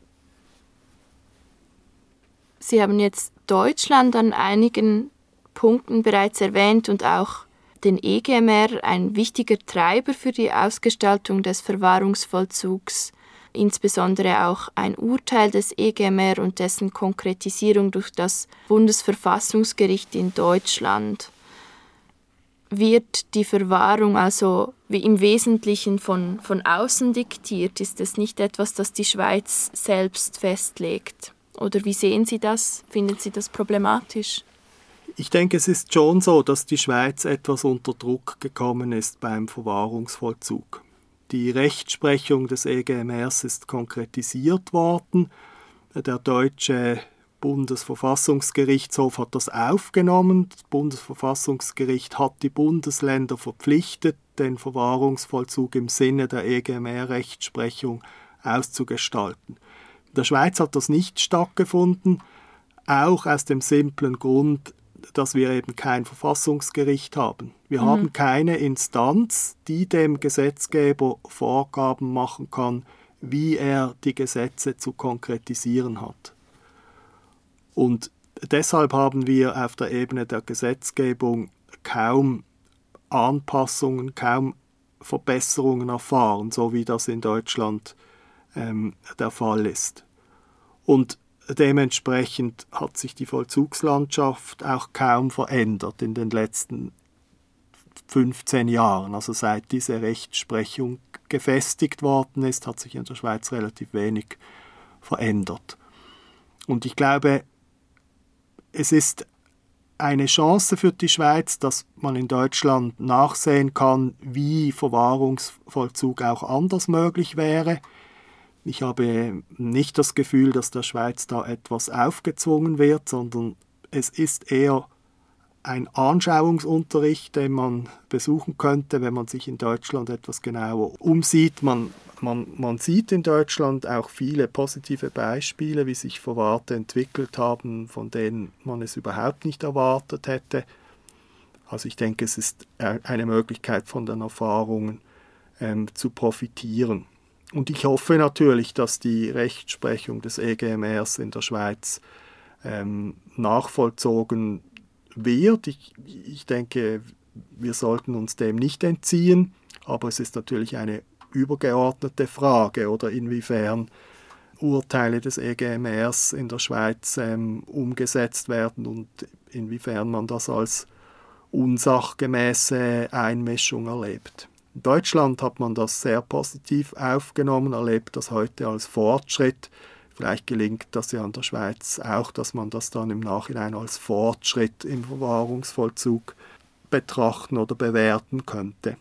Sie haben jetzt Deutschland an einigen Punkten bereits erwähnt und auch den EGMR, ein wichtiger Treiber für die Ausgestaltung des Verwahrungsvollzugs, insbesondere auch ein Urteil des EGMR und dessen Konkretisierung durch das Bundesverfassungsgericht in Deutschland. Wird die Verwahrung also wie im Wesentlichen von außen diktiert? Ist es nicht etwas, das die Schweiz selbst festlegt? Oder wie sehen Sie das? Finden Sie das problematisch? Ich denke, es ist schon so, dass die Schweiz etwas unter Druck gekommen ist beim Verwahrungsvollzug. Die Rechtsprechung des EGMRs ist konkretisiert worden. Der deutsche Bundesverfassungsgerichtshof hat das aufgenommen. Das Bundesverfassungsgericht hat die Bundesländer verpflichtet, den Verwahrungsvollzug im Sinne der EGMR-Rechtsprechung auszugestalten. In der Schweiz hat das nicht stattgefunden, auch aus dem simplen Grund, dass wir eben kein Verfassungsgericht haben. Wir haben keine Instanz, die dem Gesetzgeber Vorgaben machen kann, wie er die Gesetze zu konkretisieren hat. Und deshalb haben wir auf der Ebene der Gesetzgebung kaum Anpassungen, kaum Verbesserungen erfahren, so wie das in Deutschland der Fall ist. Und dementsprechend hat sich die Vollzugslandschaft auch kaum verändert in den letzten 15 Jahren. Also seit diese Rechtsprechung gefestigt worden ist, hat sich in der Schweiz relativ wenig verändert. Und ich glaube, es ist eine Chance für die Schweiz, dass man in Deutschland nachsehen kann, wie Verwahrungsvollzug auch anders möglich wäre. Ich habe nicht das Gefühl, dass der Schweiz da etwas aufgezwungen wird, sondern es ist eher ein Anschauungsunterricht, den man besuchen könnte, wenn man sich in Deutschland etwas genauer umsieht. Man sieht in Deutschland auch viele positive Beispiele, wie sich Verwahrte entwickelt haben, von denen man es überhaupt nicht erwartet hätte. Also ich denke, es ist eine Möglichkeit, von den Erfahrungen zu profitieren. Und ich hoffe natürlich, dass die Rechtsprechung des EGMRs in der Schweiz nachvollzogen wird. Ich denke, wir sollten uns dem nicht entziehen, aber es ist natürlich eine übergeordnete Frage, oder inwiefern Urteile des EGMRs in der Schweiz umgesetzt werden und inwiefern man das als unsachgemäße Einmischung erlebt. In Deutschland hat man das sehr positiv aufgenommen, erlebt das heute als Fortschritt. Vielleicht gelingt das ja in der Schweiz auch, dass man das dann im Nachhinein als Fortschritt im Verwahrungsvollzug betrachten oder bewerten könnte.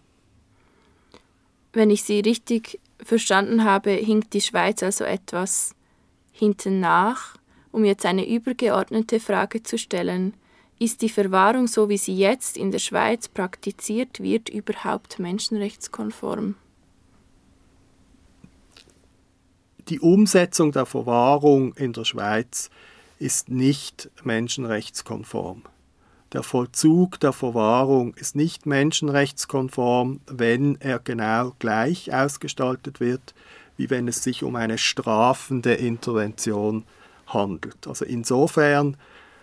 Wenn ich Sie richtig verstanden habe, hinkt die Schweiz also etwas hinten nach. Um jetzt eine übergeordnete Frage zu stellen: Ist die Verwahrung, so wie sie jetzt in der Schweiz praktiziert wird, überhaupt menschenrechtskonform? Die Umsetzung der Verwahrung in der Schweiz ist nicht menschenrechtskonform. Der Vollzug der Verwahrung ist nicht menschenrechtskonform, wenn er genau gleich ausgestaltet wird, wie wenn es sich um eine strafende Intervention handelt. Also insofern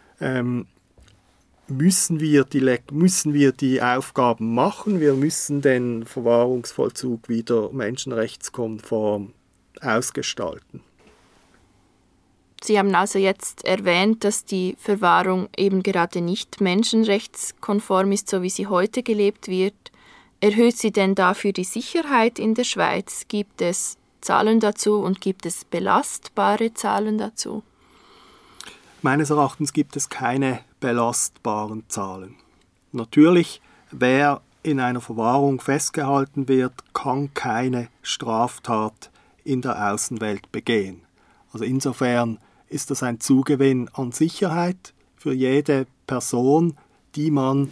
müssen wir die Aufgaben machen, wir müssen den Verwahrungsvollzug wieder menschenrechtskonform ausgestalten. Sie haben also jetzt erwähnt, dass die Verwahrung eben gerade nicht menschenrechtskonform ist, so wie sie heute gelebt wird. Erhöht sie denn dafür die Sicherheit in der Schweiz? Gibt es Zahlen dazu und gibt es belastbare Zahlen dazu? Meines Erachtens gibt es keine belastbaren Zahlen. Natürlich, wer in einer Verwahrung festgehalten wird, kann keine Straftat in der Außenwelt begehen. Also insofern ist das ein Zugewinn an Sicherheit für jede Person, die man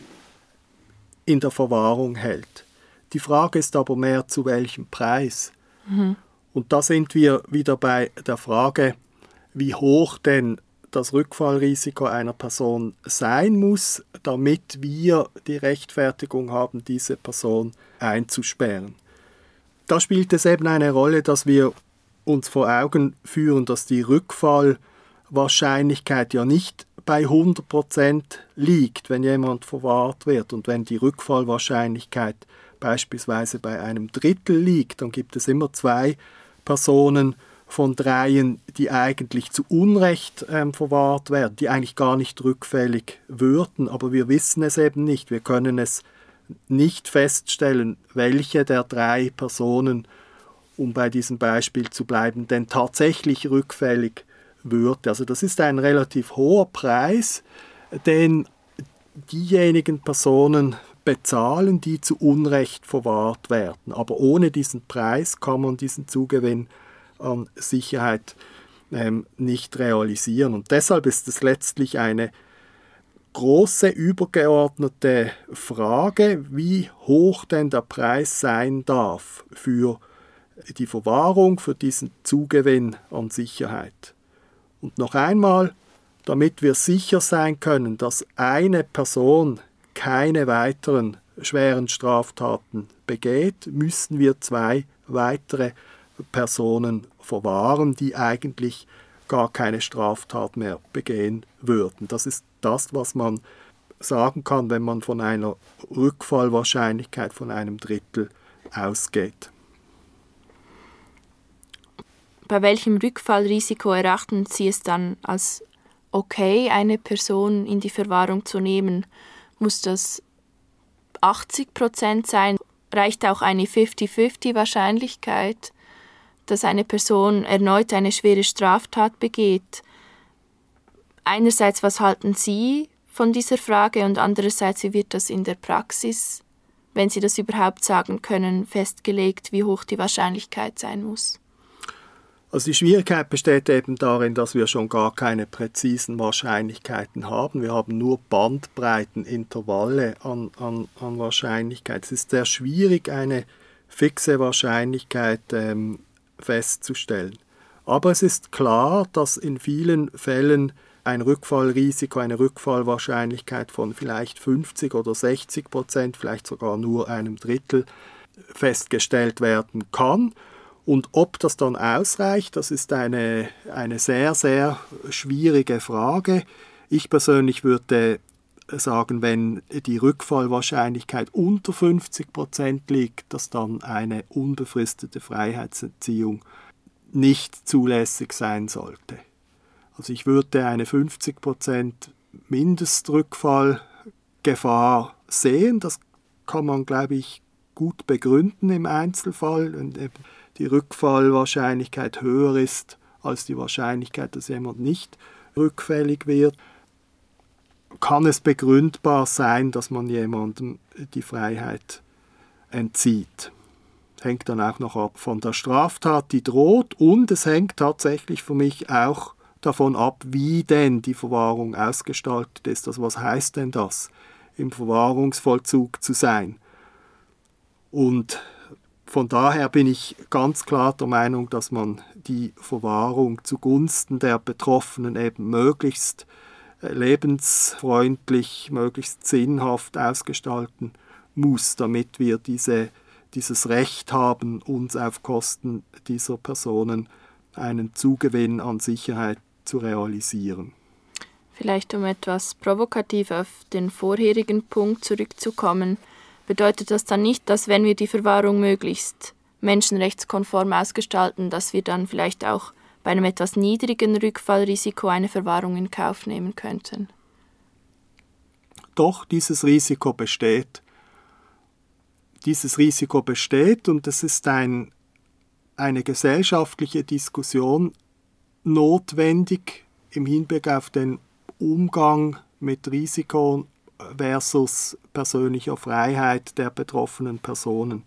in der Verwahrung hält. Die Frage ist aber mehr, zu welchem Preis. Und da sind wir wieder bei der Frage, wie hoch denn das Rückfallrisiko einer Person sein muss, damit wir die Rechtfertigung haben, diese Person einzusperren. Da spielt es eben eine Rolle, dass wir uns vor Augen führen, dass die Rückfallwahrscheinlichkeit ja nicht bei 100% liegt, wenn jemand verwahrt wird. Und wenn die Rückfallwahrscheinlichkeit beispielsweise bei einem Drittel liegt, dann gibt es immer 2 Personen von 3, die eigentlich zu Unrecht verwahrt werden, die eigentlich gar nicht rückfällig würden. Aber wir wissen es eben nicht. Wir können es nicht feststellen, welche der 3 Personen, um bei diesem Beispiel zu bleiben, denn tatsächlich rückfällig wird. Also das ist ein relativ hoher Preis, den diejenigen Personen bezahlen, die zu Unrecht verwahrt werden. Aber ohne diesen Preis kann man diesen Zugewinn an Sicherheit nicht realisieren. Und deshalb ist es letztlich eine große übergeordnete Frage, wie hoch denn der Preis sein darf für die Verwahrung, für diesen Zugewinn an Sicherheit. Und noch einmal, damit wir sicher sein können, dass eine Person keine weiteren schweren Straftaten begeht, müssen wir 2 weitere Personen verwahren, die eigentlich gar keine Straftat mehr begehen würden. Das ist das, was man sagen kann, wenn man von einer Rückfallwahrscheinlichkeit von einem Drittel ausgeht. Bei welchem Rückfallrisiko erachten Sie es dann als okay, eine Person in die Verwahrung zu nehmen? Muss das 80% sein? Reicht auch eine 50-50 Wahrscheinlichkeit, dass eine Person erneut eine schwere Straftat begeht? Einerseits, was halten Sie von dieser Frage und andererseits, wie wird das in der Praxis, wenn Sie das überhaupt sagen können, festgelegt, wie hoch die Wahrscheinlichkeit sein muss? Also die Schwierigkeit besteht eben darin, dass wir schon gar keine präzisen Wahrscheinlichkeiten haben. Wir haben nur Bandbreitenintervalle an Wahrscheinlichkeit. Es ist sehr schwierig, eine fixe Wahrscheinlichkeit festzustellen. Aber es ist klar, dass in vielen Fällen ein Rückfallrisiko, eine Rückfallwahrscheinlichkeit von vielleicht 50 oder 60%, vielleicht sogar nur einem Drittel festgestellt werden kann. Und ob das dann ausreicht, das ist eine sehr, sehr schwierige Frage. Ich persönlich würde sagen, wenn die Rückfallwahrscheinlichkeit unter 50% liegt, dass dann eine unbefristete Freiheitsentziehung nicht zulässig sein sollte. Also ich würde eine 50% Mindestrückfallgefahr sehen. Das kann man, glaube ich, gut begründen im Einzelfall. Wenn die Rückfallwahrscheinlichkeit höher ist als die Wahrscheinlichkeit, dass jemand nicht rückfällig wird, kann es begründbar sein, dass man jemandem die Freiheit entzieht. Hängt dann auch noch ab von der Straftat, die droht, und es hängt tatsächlich für mich auch davon ab, wie denn die Verwahrung ausgestaltet ist. Also was heißt denn das, im Verwahrungsvollzug zu sein? Und von daher bin ich ganz klar der Meinung, dass man die Verwahrung zugunsten der Betroffenen eben möglichst lebensfreundlich, möglichst sinnhaft ausgestalten muss, damit wir dieses Recht haben, uns auf Kosten dieser Personen einen Zugewinn an Sicherheit zu realisieren. Vielleicht um etwas provokativ auf den vorherigen Punkt zurückzukommen, bedeutet das dann nicht, dass wenn wir die Verwahrung möglichst menschenrechtskonform ausgestalten, dass wir dann vielleicht auch bei einem etwas niedrigen Rückfallrisiko eine Verwahrung in Kauf nehmen könnten? Doch, dieses Risiko besteht. Dieses Risiko besteht und es ist eine gesellschaftliche Diskussion notwendig im Hinblick auf den Umgang mit Risiko versus persönlicher Freiheit der betroffenen Personen.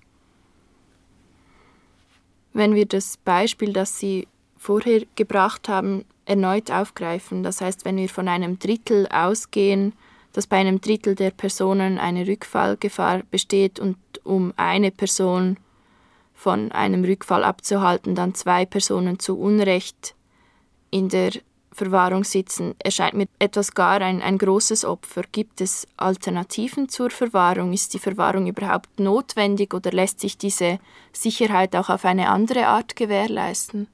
Wenn wir das Beispiel, das Sie vorher gebracht haben, erneut aufgreifen, das heißt, wenn wir von einem Drittel ausgehen, dass bei einem Drittel der Personen eine Rückfallgefahr besteht und um eine Person von einem Rückfall abzuhalten, dann 2 Personen zu Unrecht in der Verwahrung sitzen, erscheint mir etwas gar ein großes Opfer. Gibt es Alternativen zur Verwahrung? Ist die Verwahrung überhaupt notwendig oder lässt sich diese Sicherheit auch auf eine andere Art gewährleisten?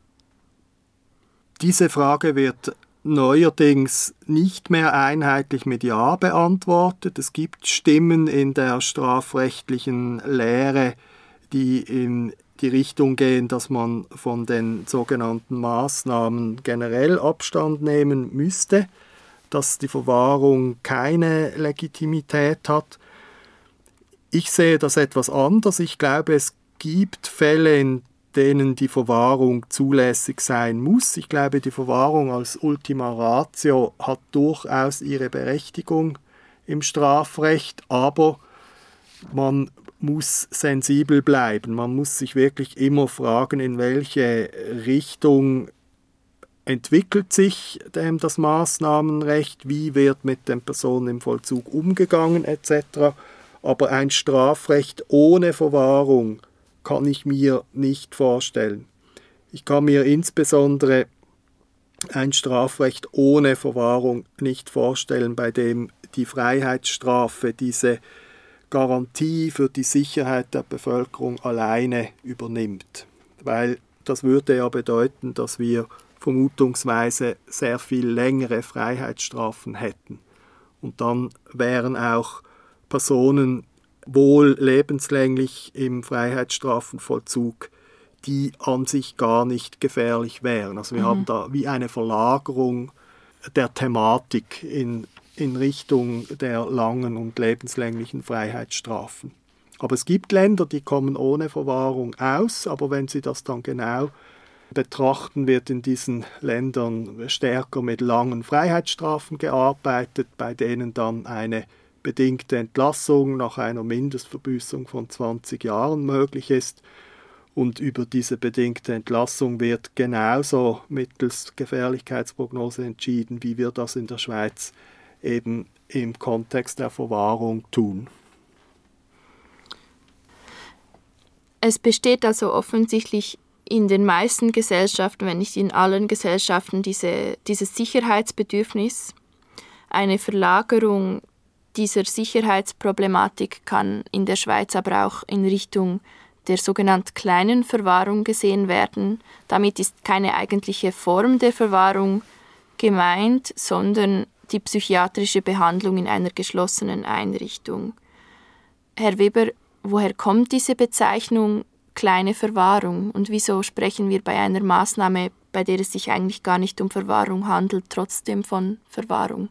Diese Frage wird neuerdings nicht mehr einheitlich mit Ja beantwortet. Es gibt Stimmen in der strafrechtlichen Lehre, die in die Richtung gehen, dass man von den sogenannten Maßnahmen generell Abstand nehmen müsste, dass die Verwahrung keine Legitimität hat. Ich sehe das etwas anders. Ich glaube, es gibt Fälle, in denen die Verwahrung zulässig sein muss. Ich glaube, die Verwahrung als Ultima Ratio hat durchaus ihre Berechtigung im Strafrecht, aber man muss sensibel bleiben. Man muss sich wirklich immer fragen, in welche Richtung entwickelt sich das Maßnahmenrecht, wie wird mit den Personen im Vollzug umgegangen etc. Aber ein Strafrecht ohne Verwahrung kann ich mir nicht vorstellen. Ich kann mir insbesondere ein Strafrecht ohne Verwahrung nicht vorstellen, bei dem die Freiheitsstrafe diese Garantie für die Sicherheit der Bevölkerung alleine übernimmt. Weil das würde ja bedeuten, dass wir vermutungsweise sehr viel längere Freiheitsstrafen hätten. Und dann wären auch Personen wohl lebenslänglich im Freiheitsstrafenvollzug, die an sich gar nicht gefährlich wären. Also wir haben da wie eine Verlagerung der Thematik in Richtung der langen und lebenslänglichen Freiheitsstrafen. Aber es gibt Länder, die kommen ohne Verwahrung aus, aber wenn Sie das dann genau betrachten, wird in diesen Ländern stärker mit langen Freiheitsstrafen gearbeitet, bei denen dann eine bedingte Entlassung nach einer Mindestverbüßung von 20 Jahren möglich ist. Und über diese bedingte Entlassung wird genauso mittels Gefährlichkeitsprognose entschieden, wie wir das in der Schweiz eben im Kontext der Verwahrung tun. Es besteht also offensichtlich in den meisten Gesellschaften, wenn nicht in allen Gesellschaften, dieses Sicherheitsbedürfnis. Eine Verlagerung dieser Sicherheitsproblematik kann in der Schweiz aber auch in Richtung der sogenannten kleinen Verwahrung gesehen werden. Damit ist keine eigentliche Form der Verwahrung gemeint, sondern die psychiatrische Behandlung in einer geschlossenen Einrichtung. Herr Weber, woher kommt diese Bezeichnung kleine Verwahrung und wieso sprechen wir bei einer Maßnahme, bei der es sich eigentlich gar nicht um Verwahrung handelt, trotzdem von Verwahrung?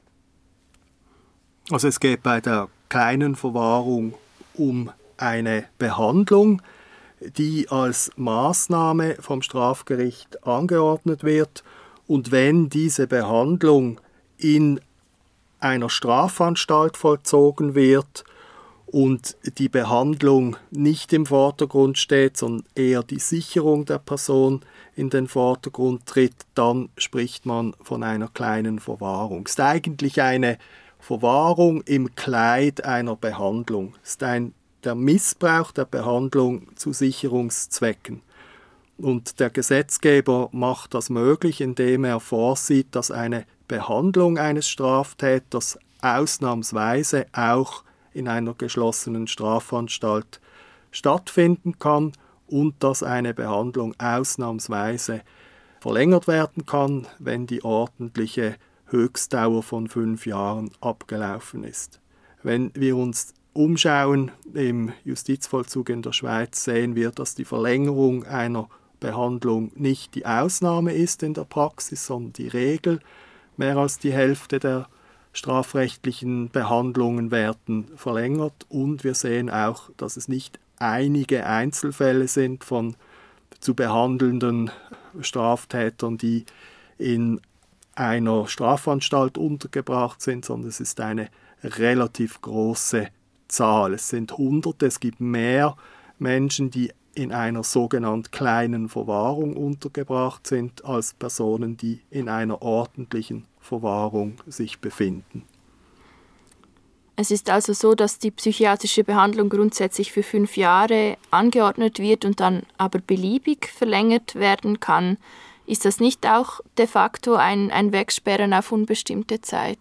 Also es geht bei der kleinen Verwahrung um eine Behandlung, die als Maßnahme vom Strafgericht angeordnet wird. Und wenn diese Behandlung in einer Strafanstalt vollzogen wird und die Behandlung nicht im Vordergrund steht, sondern eher die Sicherung der Person in den Vordergrund tritt, dann spricht man von einer kleinen Verwahrung. Es ist eigentlich eine Verwahrung im Kleid einer Behandlung. Es ist der Missbrauch der Behandlung zu Sicherungszwecken. Und der Gesetzgeber macht das möglich, indem er vorsieht, dass eine Behandlung eines Straftäters ausnahmsweise auch in einer geschlossenen Strafanstalt stattfinden kann und dass eine Behandlung ausnahmsweise verlängert werden kann, wenn die ordentliche Höchstdauer von 5 Jahren abgelaufen ist. Wenn wir uns umschauen im Justizvollzug in der Schweiz, sehen wir, dass die Verlängerung einer Behandlung nicht die Ausnahme ist in der Praxis, sondern die Regel. Mehr als die Hälfte der strafrechtlichen Behandlungen werden verlängert und wir sehen auch, dass es nicht einige Einzelfälle sind von zu behandelnden Straftätern, die in einer Strafanstalt untergebracht sind, sondern es ist eine relativ große Zahl. Es sind Hunderte, es gibt mehr Menschen, die in einer sogenannten kleinen Verwahrung untergebracht sind, als Personen, die in einer ordentlichen Verwahrung sich befinden. Es ist also so, dass die psychiatrische Behandlung grundsätzlich für 5 Jahre angeordnet wird und dann aber beliebig verlängert werden kann. Ist das nicht auch de facto ein Wegsperren auf unbestimmte Zeit?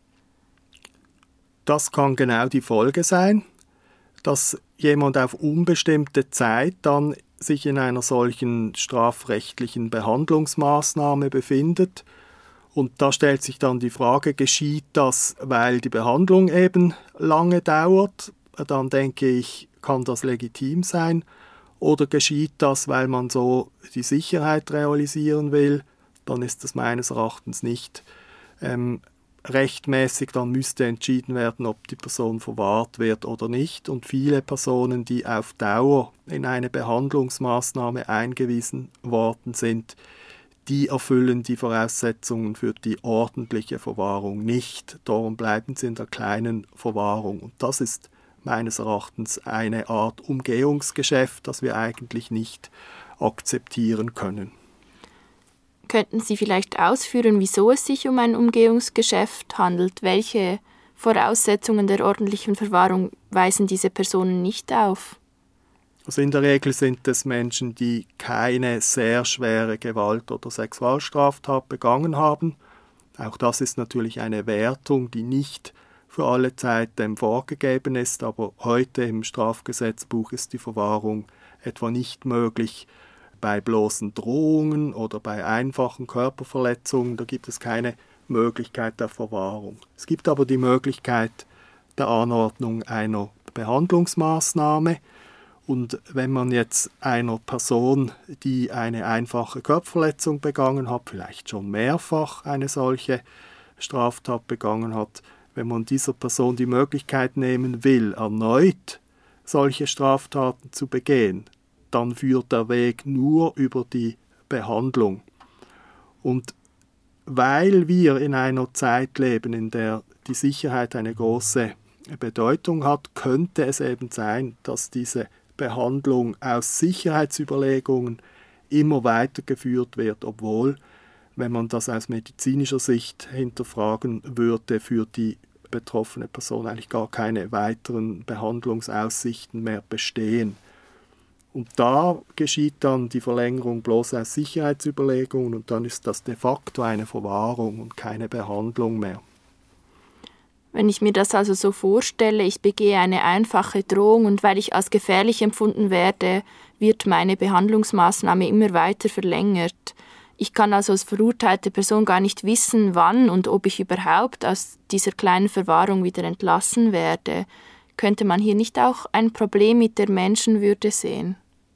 Das kann genau die Folge sein, dass jemand auf unbestimmte Zeit dann sich in einer solchen strafrechtlichen Behandlungsmaßnahme befindet. Und da stellt sich dann die Frage, geschieht das, weil die Behandlung eben lange dauert? Dann denke ich, kann das legitim sein. Oder geschieht das, weil man so die Sicherheit realisieren will? Dann ist das meines Erachtens nicht rechtmäßig. Dann müsste entschieden werden, ob die Person verwahrt wird oder nicht. Und viele Personen, die auf Dauer in eine Behandlungsmaßnahme eingewiesen worden sind, die erfüllen die Voraussetzungen für die ordentliche Verwahrung nicht. Darum bleiben sie in der kleinen Verwahrung. Und das ist meines Erachtens eine Art Umgehungsgeschäft, das wir eigentlich nicht akzeptieren können. Könnten Sie vielleicht ausführen, wieso es sich um ein Umgehungsgeschäft handelt? Welche Voraussetzungen der ordentlichen Verwahrung weisen diese Personen nicht auf? Also in der Regel sind es Menschen, die keine sehr schwere Gewalt- oder Sexualstraftat begangen haben. Auch das ist natürlich eine Wertung, die nicht für alle Zeit vorgegeben ist, aber heute im Strafgesetzbuch ist die Verwahrung etwa nicht möglich bei bloßen Drohungen oder bei einfachen Körperverletzungen. Da gibt es keine Möglichkeit der Verwahrung. Es gibt aber die Möglichkeit der Anordnung einer Behandlungsmaßnahme. Und wenn man jetzt einer Person, die eine einfache Körperverletzung begangen hat, vielleicht schon mehrfach eine solche Straftat begangen hat, wenn man dieser Person die Möglichkeit nehmen will, erneut solche Straftaten zu begehen, dann führt der Weg nur über die Behandlung. Und weil wir in einer Zeit leben, in der die Sicherheit eine große Bedeutung hat, könnte es eben sein, dass diese Behandlung aus Sicherheitsüberlegungen immer weitergeführt wird, obwohl, wenn man das aus medizinischer Sicht hinterfragen würde, für die betroffene Person eigentlich gar keine weiteren Behandlungsaussichten mehr bestehen. Und da geschieht dann die Verlängerung bloß aus Sicherheitsüberlegungen und dann ist das de facto eine Verwahrung und keine Behandlung mehr. Wenn ich mir das also so vorstelle, ich begehe eine einfache Drohung und weil ich als gefährlich empfunden werde, wird meine Behandlungsmaßnahme immer weiter verlängert. Ich kann also als verurteilte Person gar nicht wissen, wann und ob ich überhaupt aus dieser kleinen Verwahrung wieder entlassen werde. Könnte man hier nicht auch ein Problem mit der Menschenwürde sehen?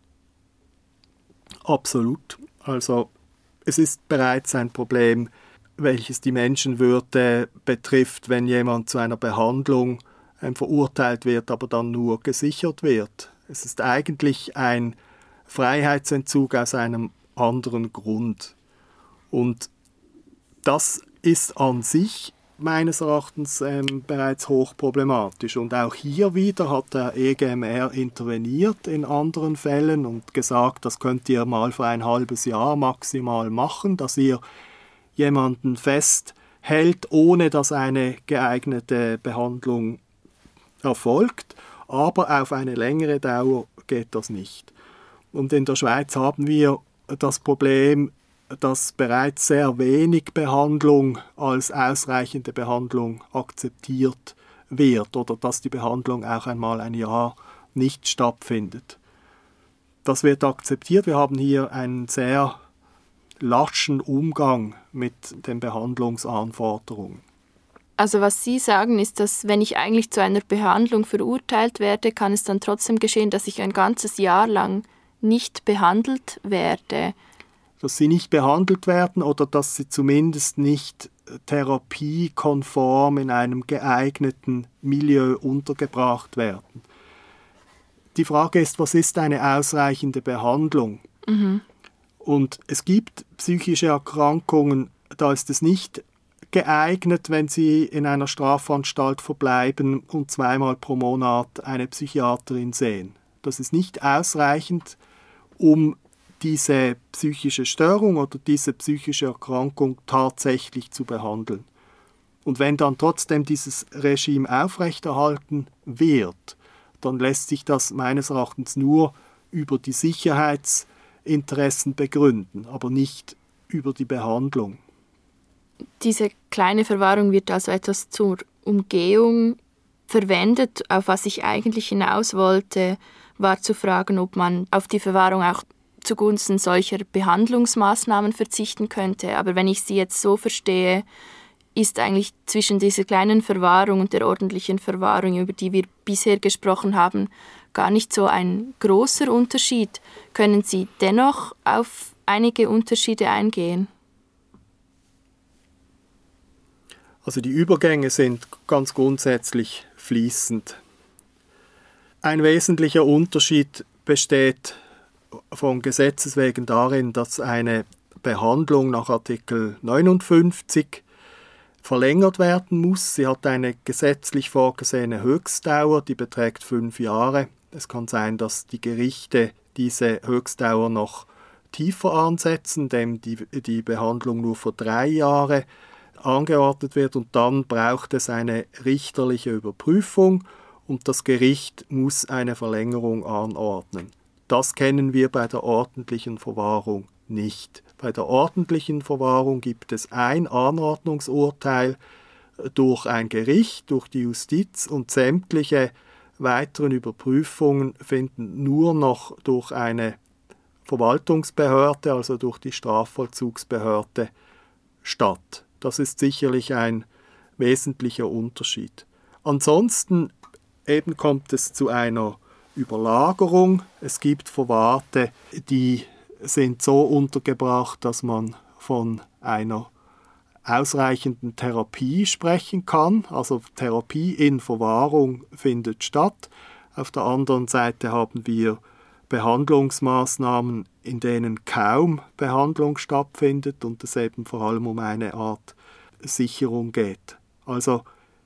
Absolut. Also es ist bereits ein Problem, welches die Menschenwürde betrifft, wenn jemand zu einer Behandlung verurteilt wird, aber dann nur gesichert wird. Es ist eigentlich ein Freiheitsentzug aus einem anderen Grund. Und das ist an sich meines Erachtens bereits hochproblematisch. Und auch hier wieder hat der EGMR interveniert in anderen Fällen und gesagt, das könnt ihr mal für ein halbes Jahr maximal machen, dass ihr jemanden festhält, ohne dass eine geeignete Behandlung erfolgt, aber auf eine längere Dauer geht das nicht. Und in der Schweiz haben wir das Problem, dass bereits sehr wenig Behandlung als ausreichende Behandlung akzeptiert wird oder dass die Behandlung auch einmal ein Jahr nicht stattfindet. Das wird akzeptiert. Wir haben hier einen sehr laschen Umgang mit den Behandlungsanforderungen. Also was Sie sagen, ist, dass wenn ich eigentlich zu einer Behandlung verurteilt werde, kann es dann trotzdem geschehen, dass ich ein ganzes Jahr lang nicht behandelt werde. Dass sie nicht behandelt werden oder dass sie zumindest nicht therapiekonform in einem geeigneten Milieu untergebracht werden. Die Frage ist, was ist eine ausreichende Behandlung? Und es gibt psychische Erkrankungen, da ist es nicht geeignet, wenn sie in einer Strafanstalt verbleiben und 2-mal pro Monat eine Psychiaterin sehen. Das ist nicht ausreichend, um diese psychische Störung oder diese psychische Erkrankung tatsächlich zu behandeln. Und wenn dann trotzdem dieses Regime aufrechterhalten wird, dann lässt sich das meines Erachtens nur über die Sicherheitsinteressen begründen, aber nicht über die Behandlung. Diese kleine Verwahrung wird also etwas zur Umgehung verwendet. Auf was ich eigentlich hinaus wollte, war zu fragen, ob man auf die Verwahrung auch zugunsten solcher Behandlungsmaßnahmen verzichten könnte. Aber wenn ich Sie jetzt so verstehe, ist eigentlich zwischen dieser kleinen Verwahrung und der ordentlichen Verwahrung, über die wir bisher gesprochen haben, gar nicht so ein großer Unterschied. Können Sie dennoch auf einige Unterschiede eingehen? Also die Übergänge sind ganz grundsätzlich fließend. Ein wesentlicher Unterschied besteht von Gesetzes wegen darin, dass eine Behandlung nach Artikel 59 verlängert werden muss. Sie hat eine gesetzlich vorgesehene Höchstdauer, die beträgt 5 Jahre. Es kann sein, dass die Gerichte diese Höchstdauer noch tiefer ansetzen, indem die Behandlung nur für 3 Jahre angeordnet wird, und dann braucht es eine richterliche Überprüfung und das Gericht muss eine Verlängerung anordnen. Das kennen wir bei der ordentlichen Verwahrung nicht. Bei der ordentlichen Verwahrung gibt es ein Anordnungsurteil durch ein Gericht, durch die Justiz, und sämtliche weiteren Überprüfungen finden nur noch durch eine Verwaltungsbehörde, also durch die Strafvollzugsbehörde, statt. Das ist sicherlich ein wesentlicher Unterschied. Ansonsten eben kommt es zu einer Überlagerung. Es gibt Verwahrte, die sind so untergebracht, dass man von einer ausreichenden Therapie sprechen kann. Also Therapie in Verwahrung findet statt. Auf der anderen Seite haben wir Behandlungsmaßnahmen, in denen kaum Behandlung stattfindet und es eben vor allem um eine Art Sicherung geht. Also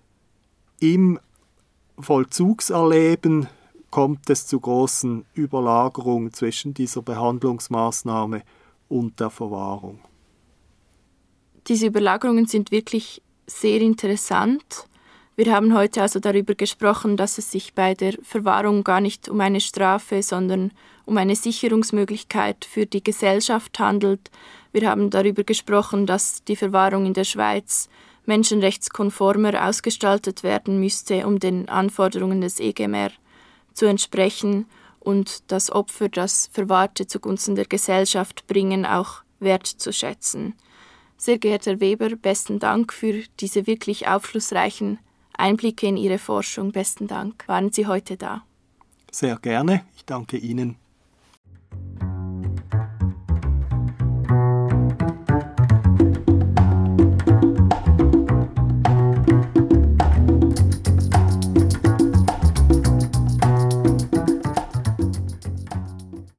im Vollzugserleben kommt es zu großen Überlagerungen zwischen dieser Behandlungsmaßnahme und der Verwahrung. Diese Überlagerungen sind wirklich sehr interessant. Wir haben heute also darüber gesprochen, dass es sich bei der Verwahrung gar nicht um eine Strafe, sondern um eine Sicherungsmöglichkeit für die Gesellschaft handelt. Wir haben darüber gesprochen, dass die Verwahrung in der Schweiz menschenrechtskonformer ausgestaltet werden müsste, um den Anforderungen des EGMR zu entsprechen und das Opfer, das Verwahrte zugunsten der Gesellschaft bringen, auch wertzuschätzen. Sehr geehrter Herr Weber, besten Dank für diese wirklich aufschlussreichen Einblicke in Ihre Forschung. Besten Dank. Waren Sie heute da? Sehr gerne. Ich danke Ihnen.